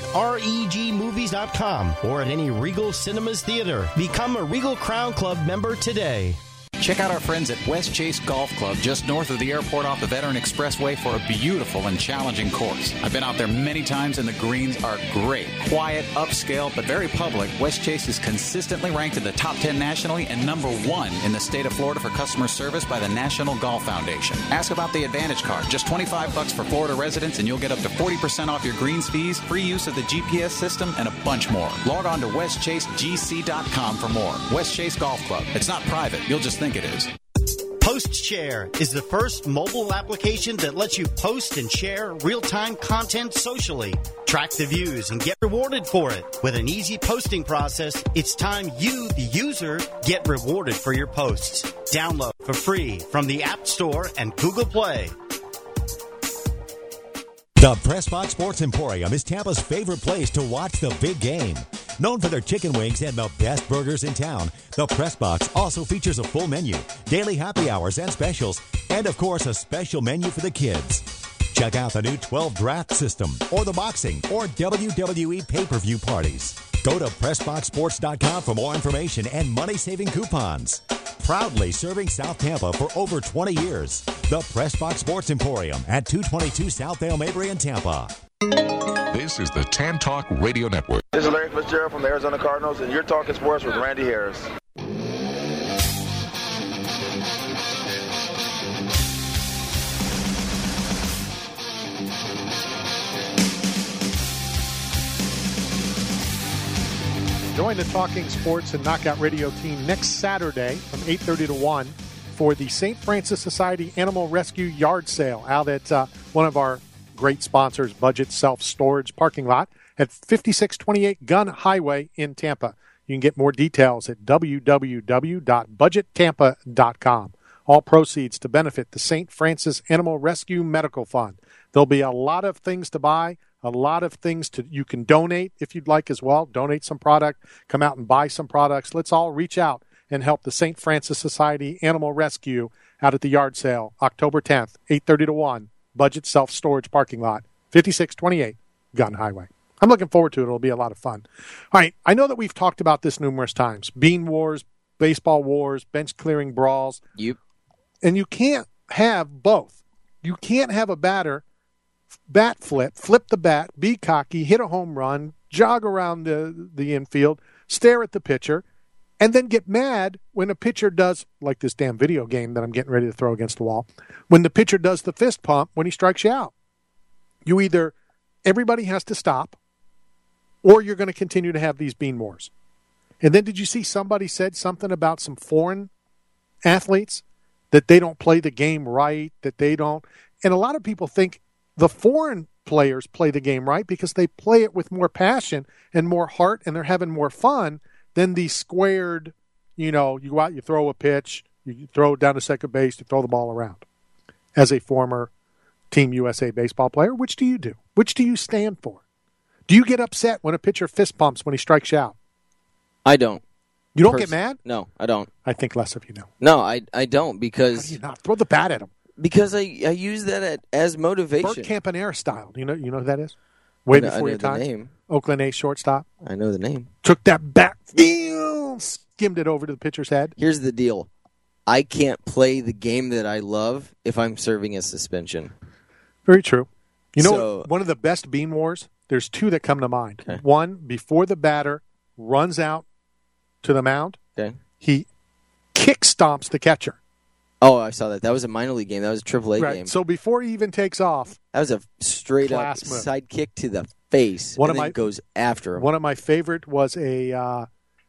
S20: regmovies.com or at any Regal Cinemas Theater. Become a Regal Crown Club member today.
S13: Check out our friends at West Chase Golf Club just north of the airport off the Veteran Expressway for a beautiful and challenging course. I've been out there many times and the greens are great. Quiet, upscale, but very public, West Chase is consistently ranked in the top 10 nationally and number 1 in the state of Florida for customer service by the National Golf Foundation. Ask about the Advantage Card. Just $25 for Florida residents and you'll get up to 40% off your greens fees, free use of the GPS system, and a bunch more. Log on to westchasegc.com for more. West Chase Golf Club. It's not private. You'll just think it is.
S10: PostShare is the first mobile application that lets you post and share real-time content socially. Track the views and get rewarded for it. With an easy posting process, it's time you, the user, get rewarded for your posts. Download for free from the App Store and Google Play.
S15: The Pressbox Sports Emporium is Tampa's favorite place to watch the big game. Known for their chicken wings and the best burgers in town, the Pressbox also features a full menu, daily happy hours and specials, and of course a special menu for the kids. Check out the new 12 draft system or the boxing or WWE pay-per-view parties. Go to PressboxSports.com for more information and money-saving coupons. Proudly serving South Tampa for over 20 years. The Pressbox Sports Emporium at 222 South Dale Mabry in Tampa.
S9: This is the Tan Talk Radio Network.
S21: This is Larry Fitzgerald from the Arizona Cardinals, and you're talking sports with Randy Harris.
S7: Join the Talking Sports and Knockout Radio team next Saturday from 8:30 to 1 for the St. Francis Society Animal Rescue Yard Sale out at one of our great sponsors, Budget Self-Storage parking lot at 5628 Gun Highway in Tampa. You can get more details at www.budgettampa.com. All proceeds to benefit the St. Francis Animal Rescue Medical Fund. There'll be a lot of things to buy, a lot of things you can donate if you'd like as well. Donate some product, come out and buy some products. Let's all reach out and help the St. Francis Society Animal Rescue out at the yard sale, October 10th, 8:30 to 1, Budget Self-Storage parking lot, 5628 Gun Highway. I'm looking forward to it. It'll be a lot of fun. All right, I know that we've talked about this numerous times. Bean wars, baseball wars, bench clearing brawls.
S8: Yep. And
S7: you can't have both. You can't have a batter bat flip the bat, be cocky, hit a home run, jog around the infield, stare at the pitcher, and then get mad when a pitcher does, like this damn video game that I'm getting ready to throw against the wall, when the pitcher does the fist pump when he strikes you out. Everybody has to stop, or you're going to continue to have these bean wars. And then did you see somebody said something about some foreign athletes, that they don't play the game right, that they don't, and a lot of people think the foreign players play the game right because they play it with more passion and more heart, and they're having more fun than the squared, you go out, you throw a pitch, you throw it down to second base, you throw the ball around. As a former Team USA baseball player, which do you do? Which do you stand for? Do you get upset when a pitcher fist pumps when he strikes you out?
S8: I don't.
S7: You don't get mad?
S8: No, I don't.
S7: I think less of you know.
S8: No, I don't because...
S7: How do you not? Throw the bat at him.
S8: Because I use that as motivation.
S7: Bert Campanera style. You know who that is? Way before your time.
S8: I know the name.
S7: Oakland A's shortstop.
S8: I know the name.
S7: Took that bat, skimmed it over to the pitcher's head.
S8: Here's the deal. I can't play the game that I love if I'm serving a suspension.
S7: Very true. One of the best bean wars, there's two that come to mind. Okay. One, before the batter runs out to the mound, he kick stomps the catcher.
S8: Oh, I saw that. That was a minor league game. That was a AAA game.
S7: So before he even takes off,
S8: that was a straight-up side kick to the face, goes after him.
S7: One of my favorite was a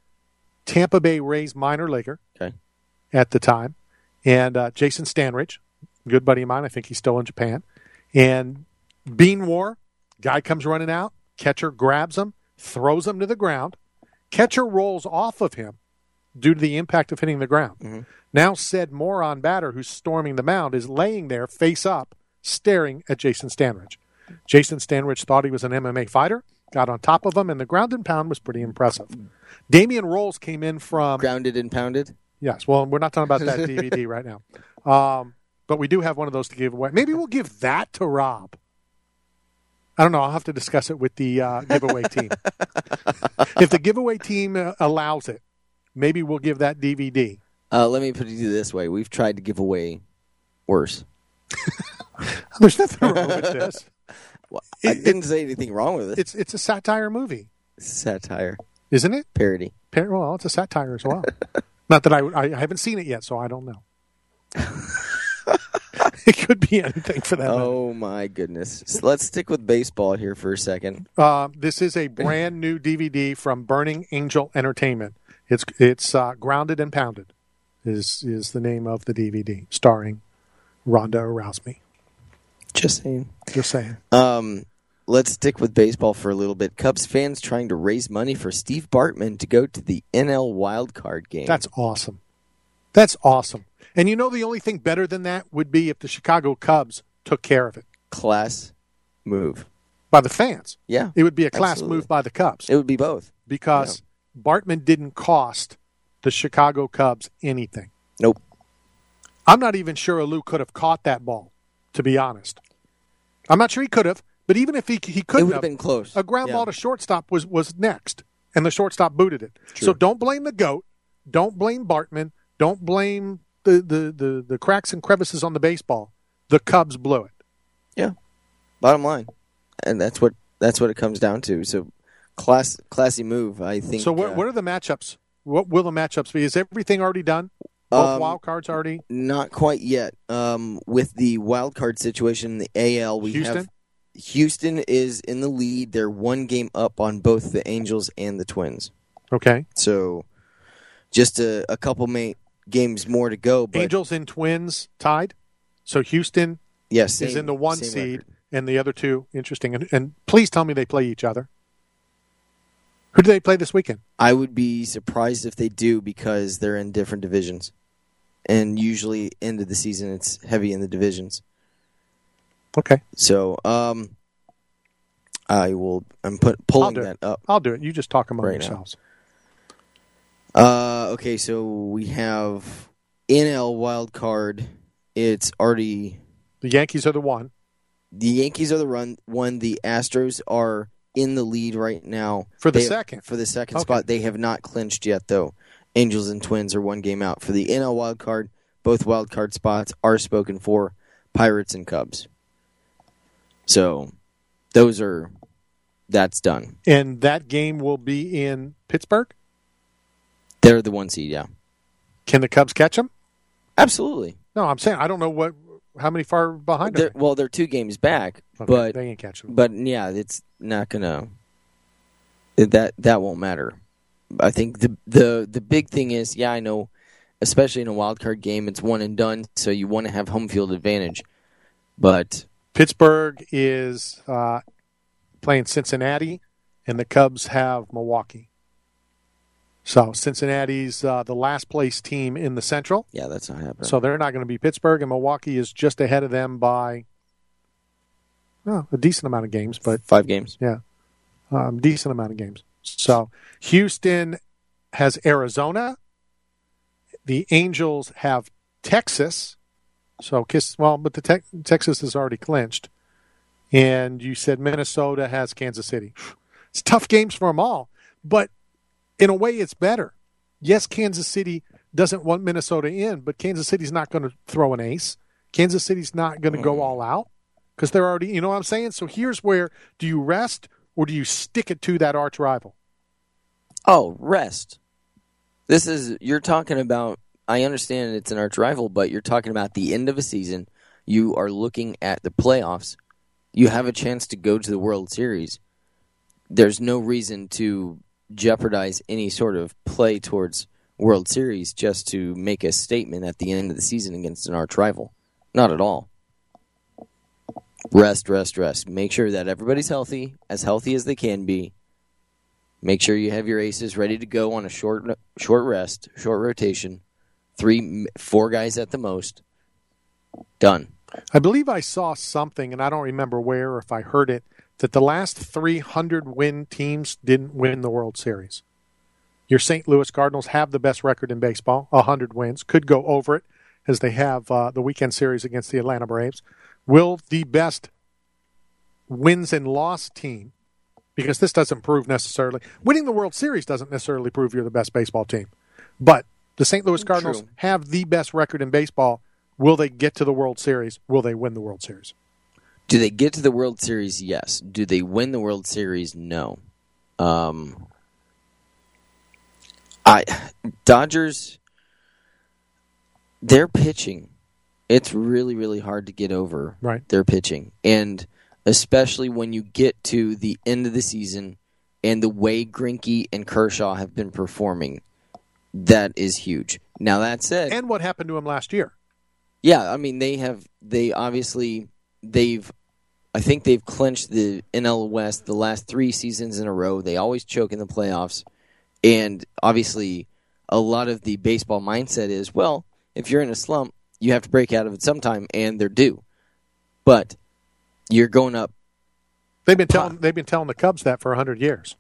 S7: Tampa Bay Rays minor leaguer at the time, and Jason Stanridge, good buddy of mine. I think he's still in Japan. And bean war, guy comes running out, catcher grabs him, throws him to the ground. Catcher rolls off of him due to the impact of hitting the ground. Mm-hmm. Now said moron batter who's storming the mound is laying there face up, staring at Jason Stanridge. Jason Stanridge thought he was an MMA fighter, got on top of him, and the ground and pound was pretty impressive. Damian Rolls came in from...
S8: Grounded and Pounded?
S7: Yes. Well, we're not talking about that DVD right now. But we do have one of those to give away. Maybe we'll give that to Rob. I don't know. I'll have to discuss it with the giveaway team. If the giveaway team allows it, maybe we'll give that DVD
S8: Let me put it this way. We've tried to give away worse.
S7: There's nothing wrong with this.
S8: Well, I didn't say anything wrong with it.
S7: It's a satire movie.
S8: Satire.
S7: Isn't it?
S8: Parody.
S7: Well, it's a satire as well. Not that I haven't seen it yet, so I don't know. It could be anything for that.
S8: Oh, my goodness. So let's stick with baseball here for a second.
S7: This is a brand new DVD from Burning Angel Entertainment. It's Grounded and Pounded is the name of the DVD, starring Ronda Rousey.
S8: Just saying.
S7: Just saying.
S8: Let's stick with baseball for a little bit. Cubs fans trying to raise money for Steve Bartman to go to the NL wildcard game.
S7: That's awesome. That's awesome. And you know the only thing better than that would be if the Chicago Cubs took care of it.
S8: Class move.
S7: By the fans.
S8: Yeah.
S7: It would be a class move by the Cubs.
S8: It would be both.
S7: Because Bartman didn't cost the Chicago Cubs anything.
S8: Nope.
S7: I'm not even sure Alou could have caught that ball, to be honest. I'm not sure he could have, but even if he couldn't
S8: it would have been close.
S7: A ground ball to shortstop was next, and the shortstop booted it.
S8: True.
S7: So don't blame the GOAT. Don't blame Bartman. Don't blame the cracks and crevices on the baseball. The Cubs blew it.
S8: Yeah. Bottom line. And that's what it comes down to. So classy move, I think.
S7: So what are the matchups? What will the matchups be? Is everything already done? Both wild cards already?
S8: Not quite yet. With the wild card situation in the AL, we have Houston is in the lead. They're one game up on both the Angels and the Twins.
S7: Okay.
S8: So just a couple games more to go. But
S7: Angels and Twins tied. So Houston
S8: is
S7: in the one seed,
S8: record.
S7: And the other two, interesting. And please tell me they play each other. Who do they play this weekend?
S8: I would be surprised if they do because they're in different divisions. And usually end of the season, it's heavy in the divisions.
S7: Okay.
S8: So I'm pulling that up.
S7: I'll do it. You just talk among
S8: right
S7: yourselves.
S8: Okay, so we have NL wild card. It's already...
S7: The Yankees are the one.
S8: The Yankees are the one. The Astros are in the lead right now.
S7: For the second
S8: spot. They have not clinched yet, though. Angels and Twins are one game out. For the NL wild card, both wild card spots are spoken for. Pirates and Cubs. So that's done.
S7: And that game will be in Pittsburgh?
S8: They're the one seed, yeah.
S7: Can the Cubs catch them?
S8: Absolutely.
S7: No, I'm saying I don't know how many far behind are they?
S8: Well, they're 2 games back, but
S7: they ain't catching them.
S8: But yeah, it's not gonna. That won't matter. I think the big thing is, I know, especially in a wild card game, it's one and done, so you want to have home field advantage. But
S7: Pittsburgh is playing Cincinnati, and the Cubs have Milwaukee. So Cincinnati's the last place team in the Central.
S8: Yeah, that's not happening.
S7: So they're not going to be Pittsburgh, and Milwaukee is just ahead of them by a decent amount of games. But
S8: 5 games.
S7: Yeah, decent amount of games. So Houston has Arizona. The Angels have Texas. So but the Texas is already clinched. And you said Minnesota has Kansas City. It's tough games for them all, but in a way it's better. Yes, Kansas City doesn't want Minnesota in, but Kansas City's not going to throw an ace. Kansas City's not going to go all out because they're already, you know what I'm saying? So here's where, do you rest or do you stick it to that arch rival?
S8: Oh, rest. You're talking about, I understand it's an arch rival, but you're talking about the end of a season. You are looking at the playoffs. You have a chance to go to the World Series. There's no reason to jeopardize any sort of play towards World Series just to make a statement at the end of the season against an arch rival. Not at all. Rest. Make sure that everybody's healthy as they can be. Make sure you have your aces ready to go on a short rest, short rotation. 3-4 guys at the most. Done.
S7: I believe I saw something, and I don't remember where or if I heard it, that the last 300-win teams didn't win the World Series. Your St. Louis Cardinals have the best record in baseball, 100 wins. Could go over it as they have the weekend series against the Atlanta Braves. Will the best wins and loss team, because this doesn't prove necessarily, winning the World Series doesn't necessarily prove you're the best baseball team. But The St. Louis Cardinals
S8: True.
S7: have the best record in baseball. Will they get to the World Series? Will they win the World Series?
S8: Do they get to the World Series? Yes. Do they win the World Series? No. Dodgers, their pitching, it's really, really hard to get over their pitching. And especially when you get to the end of the season and the way Greinke and Kershaw have been performing, that is huge. Now, that said...
S7: And what happened to him last year?
S8: Yeah, I mean, I think they've clinched the NL West the last 3 seasons in a row. They always choke in the playoffs. And obviously, a lot of the baseball mindset is, well, if you're in a slump, you have to break out of it sometime, and they're due. But you're going up.
S7: They've been telling the Cubs that for 100 years.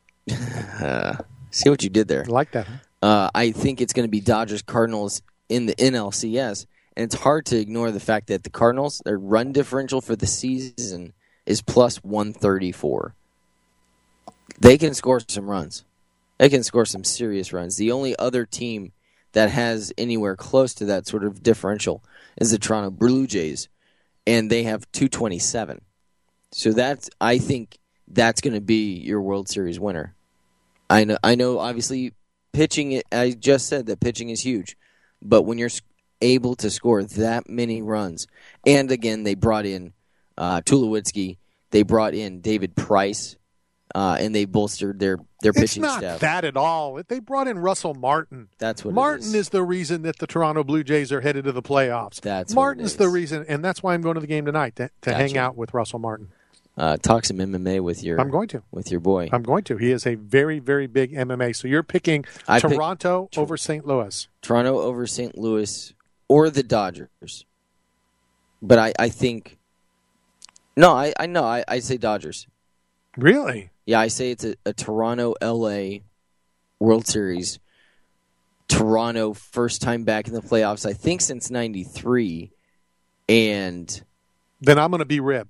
S8: See what you did there.
S7: I like that. Huh?
S8: I think it's going to be Dodgers Cardinals in the NLCS, and it's hard to ignore the fact that the Cardinals, their run differential for the season is plus 134. They can score some runs. They can score some serious runs. The only other team that has anywhere close to that sort of differential is the Toronto Blue Jays, and they have 227. So I think that's going to be your World Series winner. I know. Obviously, pitching. I just said that pitching is huge, but when you're able to score that many runs, and again, they brought in Tulowitzki, they brought in David Price. And they bolstered their pitching staff.
S7: It's not that at all. They brought in Russell Martin.
S8: That's what
S7: Martin
S8: it is.
S7: is the reason that the Toronto Blue Jays are headed to the playoffs. Martin's the reason, and that's why I'm going to the game tonight to hang out with Russell Martin.
S8: Talk some MMA with your.
S7: I'm going to
S8: with your boy.
S7: I'm going to. He is a very, very big MMA. So you're picking Toronto over St. Louis.
S8: Toronto over St. Louis or the Dodgers. But I think. No, I know. I say Dodgers.
S7: Really?
S8: Yeah, I say it's a Toronto-LA World Series. Toronto, first time back in the playoffs, I think since 93. And
S7: then I'm going to be Rib.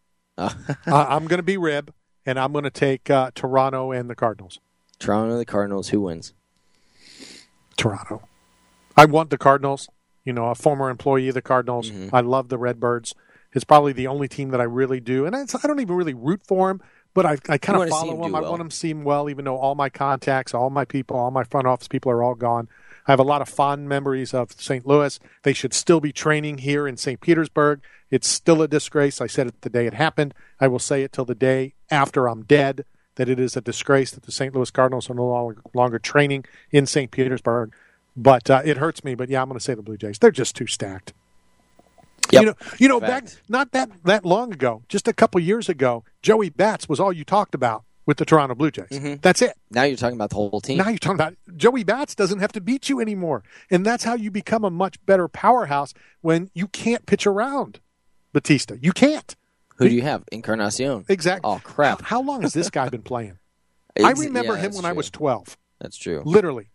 S7: I'm going to be Rib, and I'm going to take Toronto and the Cardinals.
S8: Toronto and the Cardinals, who wins?
S7: Toronto. I want the Cardinals. You know, a former employee of the Cardinals. Mm-hmm. I love the Redbirds. It's probably the only team that I really do. And I don't even really root for them. But I kind of follow them. I want them to see them well, even though all my contacts, all my people, all my front office people are all gone. I have a lot of fond memories of St. Louis. They should still be training here in St. Petersburg. It's still a disgrace. I said it the day it happened. I will say it till the day after I'm dead, that it is a disgrace that the St. Louis Cardinals are no longer training in St. Petersburg. But it hurts me. But, yeah, I'm going to say the Blue Jays. They're just too stacked.
S8: Yep.
S7: You know, back not that long ago, just a couple years ago, Joey Bats was all you talked about with the Toronto Blue Jays.
S8: Mm-hmm.
S7: That's it.
S8: Now you're talking about the whole team.
S7: Now you're talking about Joey Bats doesn't have to beat you anymore, and that's how you become a much better powerhouse when you can't pitch around Batista. You can't.
S8: Who do you have? Encarnacion.
S7: Exactly.
S8: Oh crap!
S7: How long has this guy been playing? I remember him when I was 12.
S8: That's true.
S7: Literally.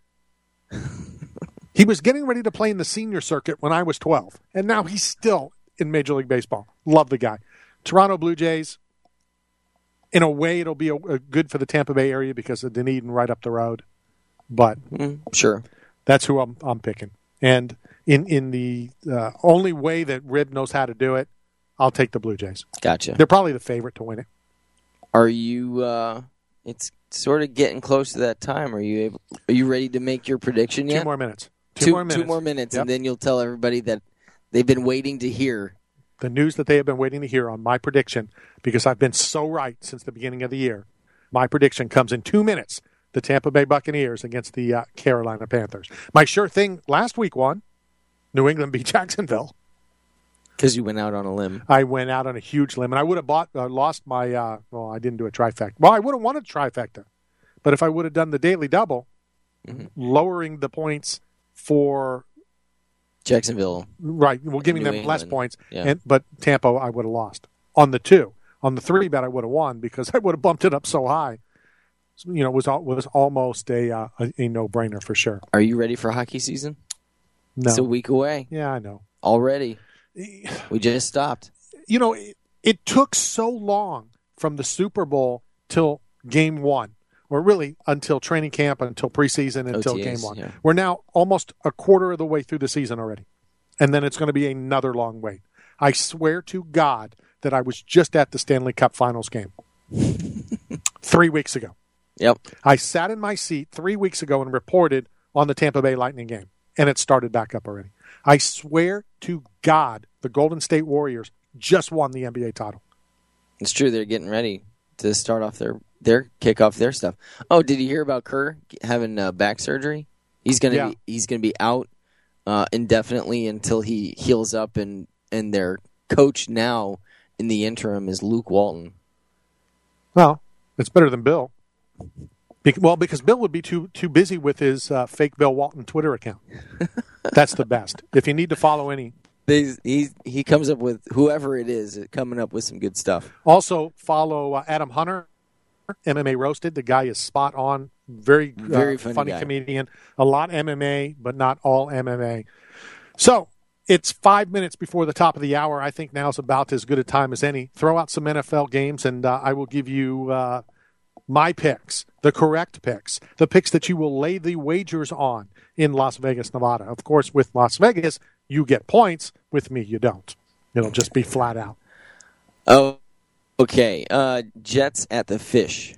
S7: He was getting ready to play in the senior circuit when I was 12, and now he's still in Major League Baseball. Love the guy. Toronto Blue Jays, in a way, it'll be a good for the Tampa Bay area because of Dunedin right up the road. But
S8: sure,
S7: that's who I'm picking. And in the only way that Rib knows how to do it, I'll take the Blue Jays.
S8: Gotcha.
S7: They're probably the favorite to win it.
S8: Are you? It's sort of getting close to that time. Are you ready to make your prediction yet?
S7: 2 more minutes.
S8: Two more minutes,
S7: yep.
S8: And then you'll tell everybody that they've been waiting to hear.
S7: The news that they have been waiting to hear on my prediction, because I've been so right since the beginning of the year. My prediction comes in 2 minutes. The Tampa Bay Buccaneers against the Carolina Panthers. My sure thing last week won. New England beat Jacksonville.
S8: Because you went out on a limb.
S7: I went out on a huge limb, and I would have lost my well, I didn't do a trifecta. Well, I would have won a trifecta. But if I would have done the daily double, lowering the points for
S8: Jacksonville.
S7: Right. Well, giving them less points.
S8: Yeah.
S7: But Tampa, I would have lost. On the 2. On the 3 bet, I would have won because I would have bumped it up so high. So, you know, it was almost a no-brainer for sure.
S8: Are you ready for hockey season?
S7: No.
S8: It's a week away.
S7: Yeah, I know.
S8: Already. We just stopped.
S7: You know, it took so long from the Super Bowl till Game 1 or really until training camp, until preseason, until
S8: OTAs,
S7: game 1.
S8: yeah.
S7: We're now almost a quarter of the way through the season already. And then it's going to be another long wait. I swear to God that I was just at the Stanley Cup Finals game 3 weeks ago.
S8: Yep.
S7: I sat in my seat 3 weeks ago and reported on the Tampa Bay Lightning game, and it started back up already. I swear to God, the Golden State Warriors just won the NBA title.
S8: It's true. They're getting ready to start off their kick off their stuff. Oh, did you hear about Kerr having back surgery? He's gonna be out indefinitely until he heals up, and their coach now in the interim is Luke Walton.
S7: Well, it's better than Bill. Because Bill would be too busy with his fake Bill Walton Twitter account. That's the best. If you need to follow any.
S8: He comes up with, whoever it is, coming up with some good stuff.
S7: Also, follow Adam Hunter, MMA Roasted. The guy is spot on. Very funny comedian. A lot MMA, but not all MMA. So, it's 5 minutes before the top of the hour. I think now is about as good a time as any. Throw out some NFL games, and I will give you my picks, the correct picks, the picks that you will lay the wagers on in Las Vegas, Nevada. Of course, with Las Vegas, you get points. With me, you don't. It'll just be flat out.
S8: Oh, okay. Jets at the Fish.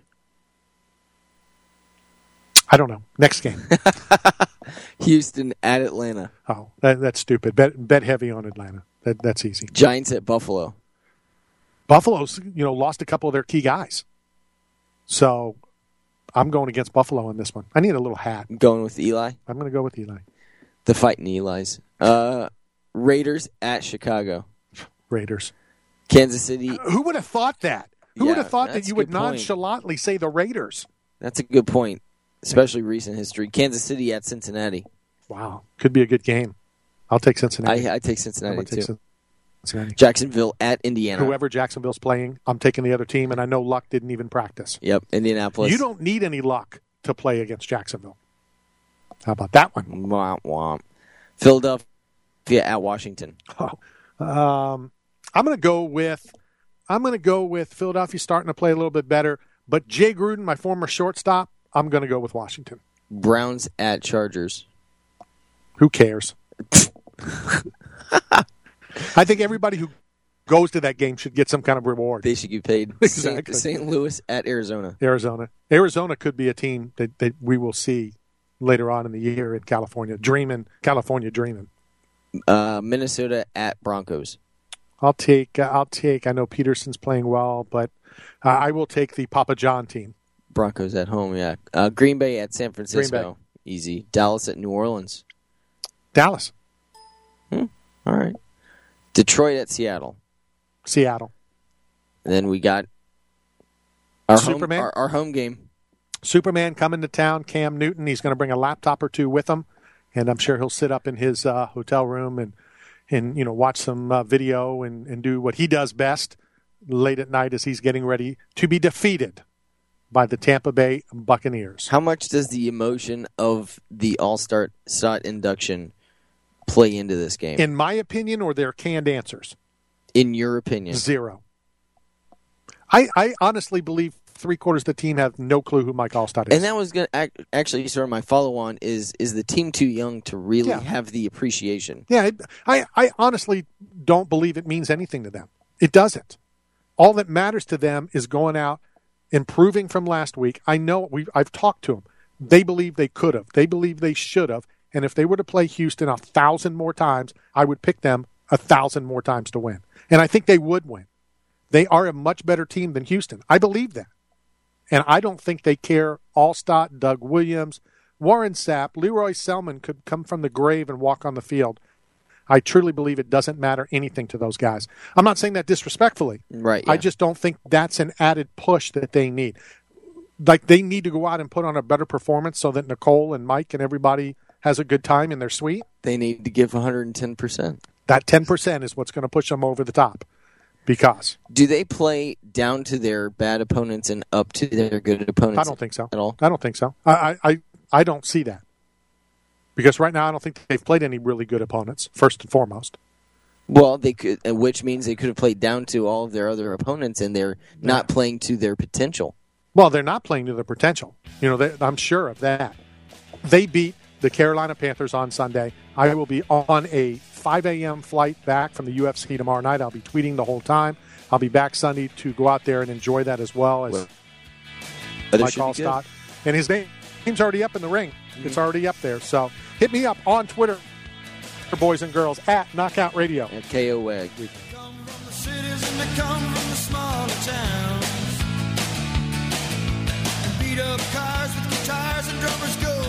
S7: I don't know. Next game.
S8: Houston at Atlanta.
S7: Oh, that's stupid. Bet heavy on Atlanta. That's easy.
S8: Giants at Buffalo.
S7: Buffalo's, lost a couple of their key guys. So I'm going against Buffalo on this one. I need a little hat.
S8: Going with Eli?
S7: I'm going to go with Eli.
S8: The fighting Elis. Raiders at Chicago.
S7: Raiders.
S8: Kansas City.
S7: Who would have thought that? Who would have thought that you would
S8: point.
S7: nonchalantly say the Raiders?
S8: That's a good point, especially recent history. Kansas City at Cincinnati.
S7: Wow. Could be a good game. I'll take Cincinnati.
S8: I take Cincinnati, too.
S7: Cincinnati.
S8: Jacksonville at Indiana.
S7: Whoever Jacksonville's playing, I'm taking the other team, and I know Luck didn't even practice.
S8: Yep, Indianapolis.
S7: You don't need any luck to play against Jacksonville. How about that one?
S8: Womp womp. Philadelphia at Washington.
S7: I'm going to go with Philadelphia starting to play a little bit better, but Jay Gruden, my former shortstop, I'm going to go with Washington.
S8: Browns at Chargers.
S7: Who cares? I think everybody who goes to that game should get some kind of reward.
S8: They should get paid.
S7: Exactly.
S8: St. Louis at Arizona.
S7: Arizona could be a team that we will see later on in the year in California dreaming.
S8: Minnesota at Broncos.
S7: I'll take. I know Peterson's playing well, but I will take the Papa John team.
S8: Broncos at home. Yeah. Green Bay at San Francisco. Easy. Dallas at New Orleans.
S7: Dallas.
S8: All right. Detroit at Seattle.
S7: Seattle.
S8: And then we got our
S7: Superman.
S8: Our home game.
S7: Superman coming to town. Cam Newton. He's going to bring a laptop or two with him, and I'm sure he'll sit up in his hotel room and watch some video and do what he does best late at night as he's getting ready to be defeated by the Tampa Bay Buccaneers.
S8: How much does the emotion of the All-Star slot induction play into this game?
S7: In my opinion, or their canned answers?
S8: In your opinion?
S7: 0. I honestly believe 3/4 of the team have no clue who Mike Allstott is.
S8: And that was actually sort of my follow-on is the team too young to really have the appreciation?
S7: Yeah, I honestly don't believe it means anything to them. It doesn't. All that matters to them is going out, improving from last week. I know I've talked to them. They believe they could have. They believe they should have. And if they were to play Houston 1,000 more times, I would pick them 1,000 more times to win. And I think they would win. They are a much better team than Houston. I believe that. And I don't think they care. Allstott, Doug Williams, Warren Sapp, Leroy Selman could come from the grave and walk on the field. I truly believe it doesn't matter anything to those guys. I'm not saying that disrespectfully.
S8: Right. Yeah.
S7: I just don't think that's an added push that they need. Like, they need to go out and put on a better performance so that Nicole and Mike and everybody has a good time in their suite.
S8: They need to give 110%.
S7: That 10% is what's going to push them over the top. Because.
S8: Do they play down to their bad opponents and up to their good opponents?
S7: I don't think so.
S8: At all?
S7: I don't think so. I don't see that. Because right now I don't think they've played any really good opponents, first and foremost.
S8: Well, they could, which means they could have played down to all of their other opponents, and they're not playing to their potential.
S7: Well, they're not playing to their potential. I'm sure of that. They beat the Carolina Panthers on Sunday. I will be on a 5 a.m. flight back from the UFC tomorrow night. I'll be tweeting the whole time. I'll be back Sunday to go out there and enjoy that as well as Mike Allstott. And his name's already up in the ring. Mm-hmm. It's already up there. So hit me up on Twitter, boys and girls, at Knockout Radio.
S8: At KOWAG.
S1: They come from the cities and they come from the smaller towns. And beat up cars with guitars and drummers go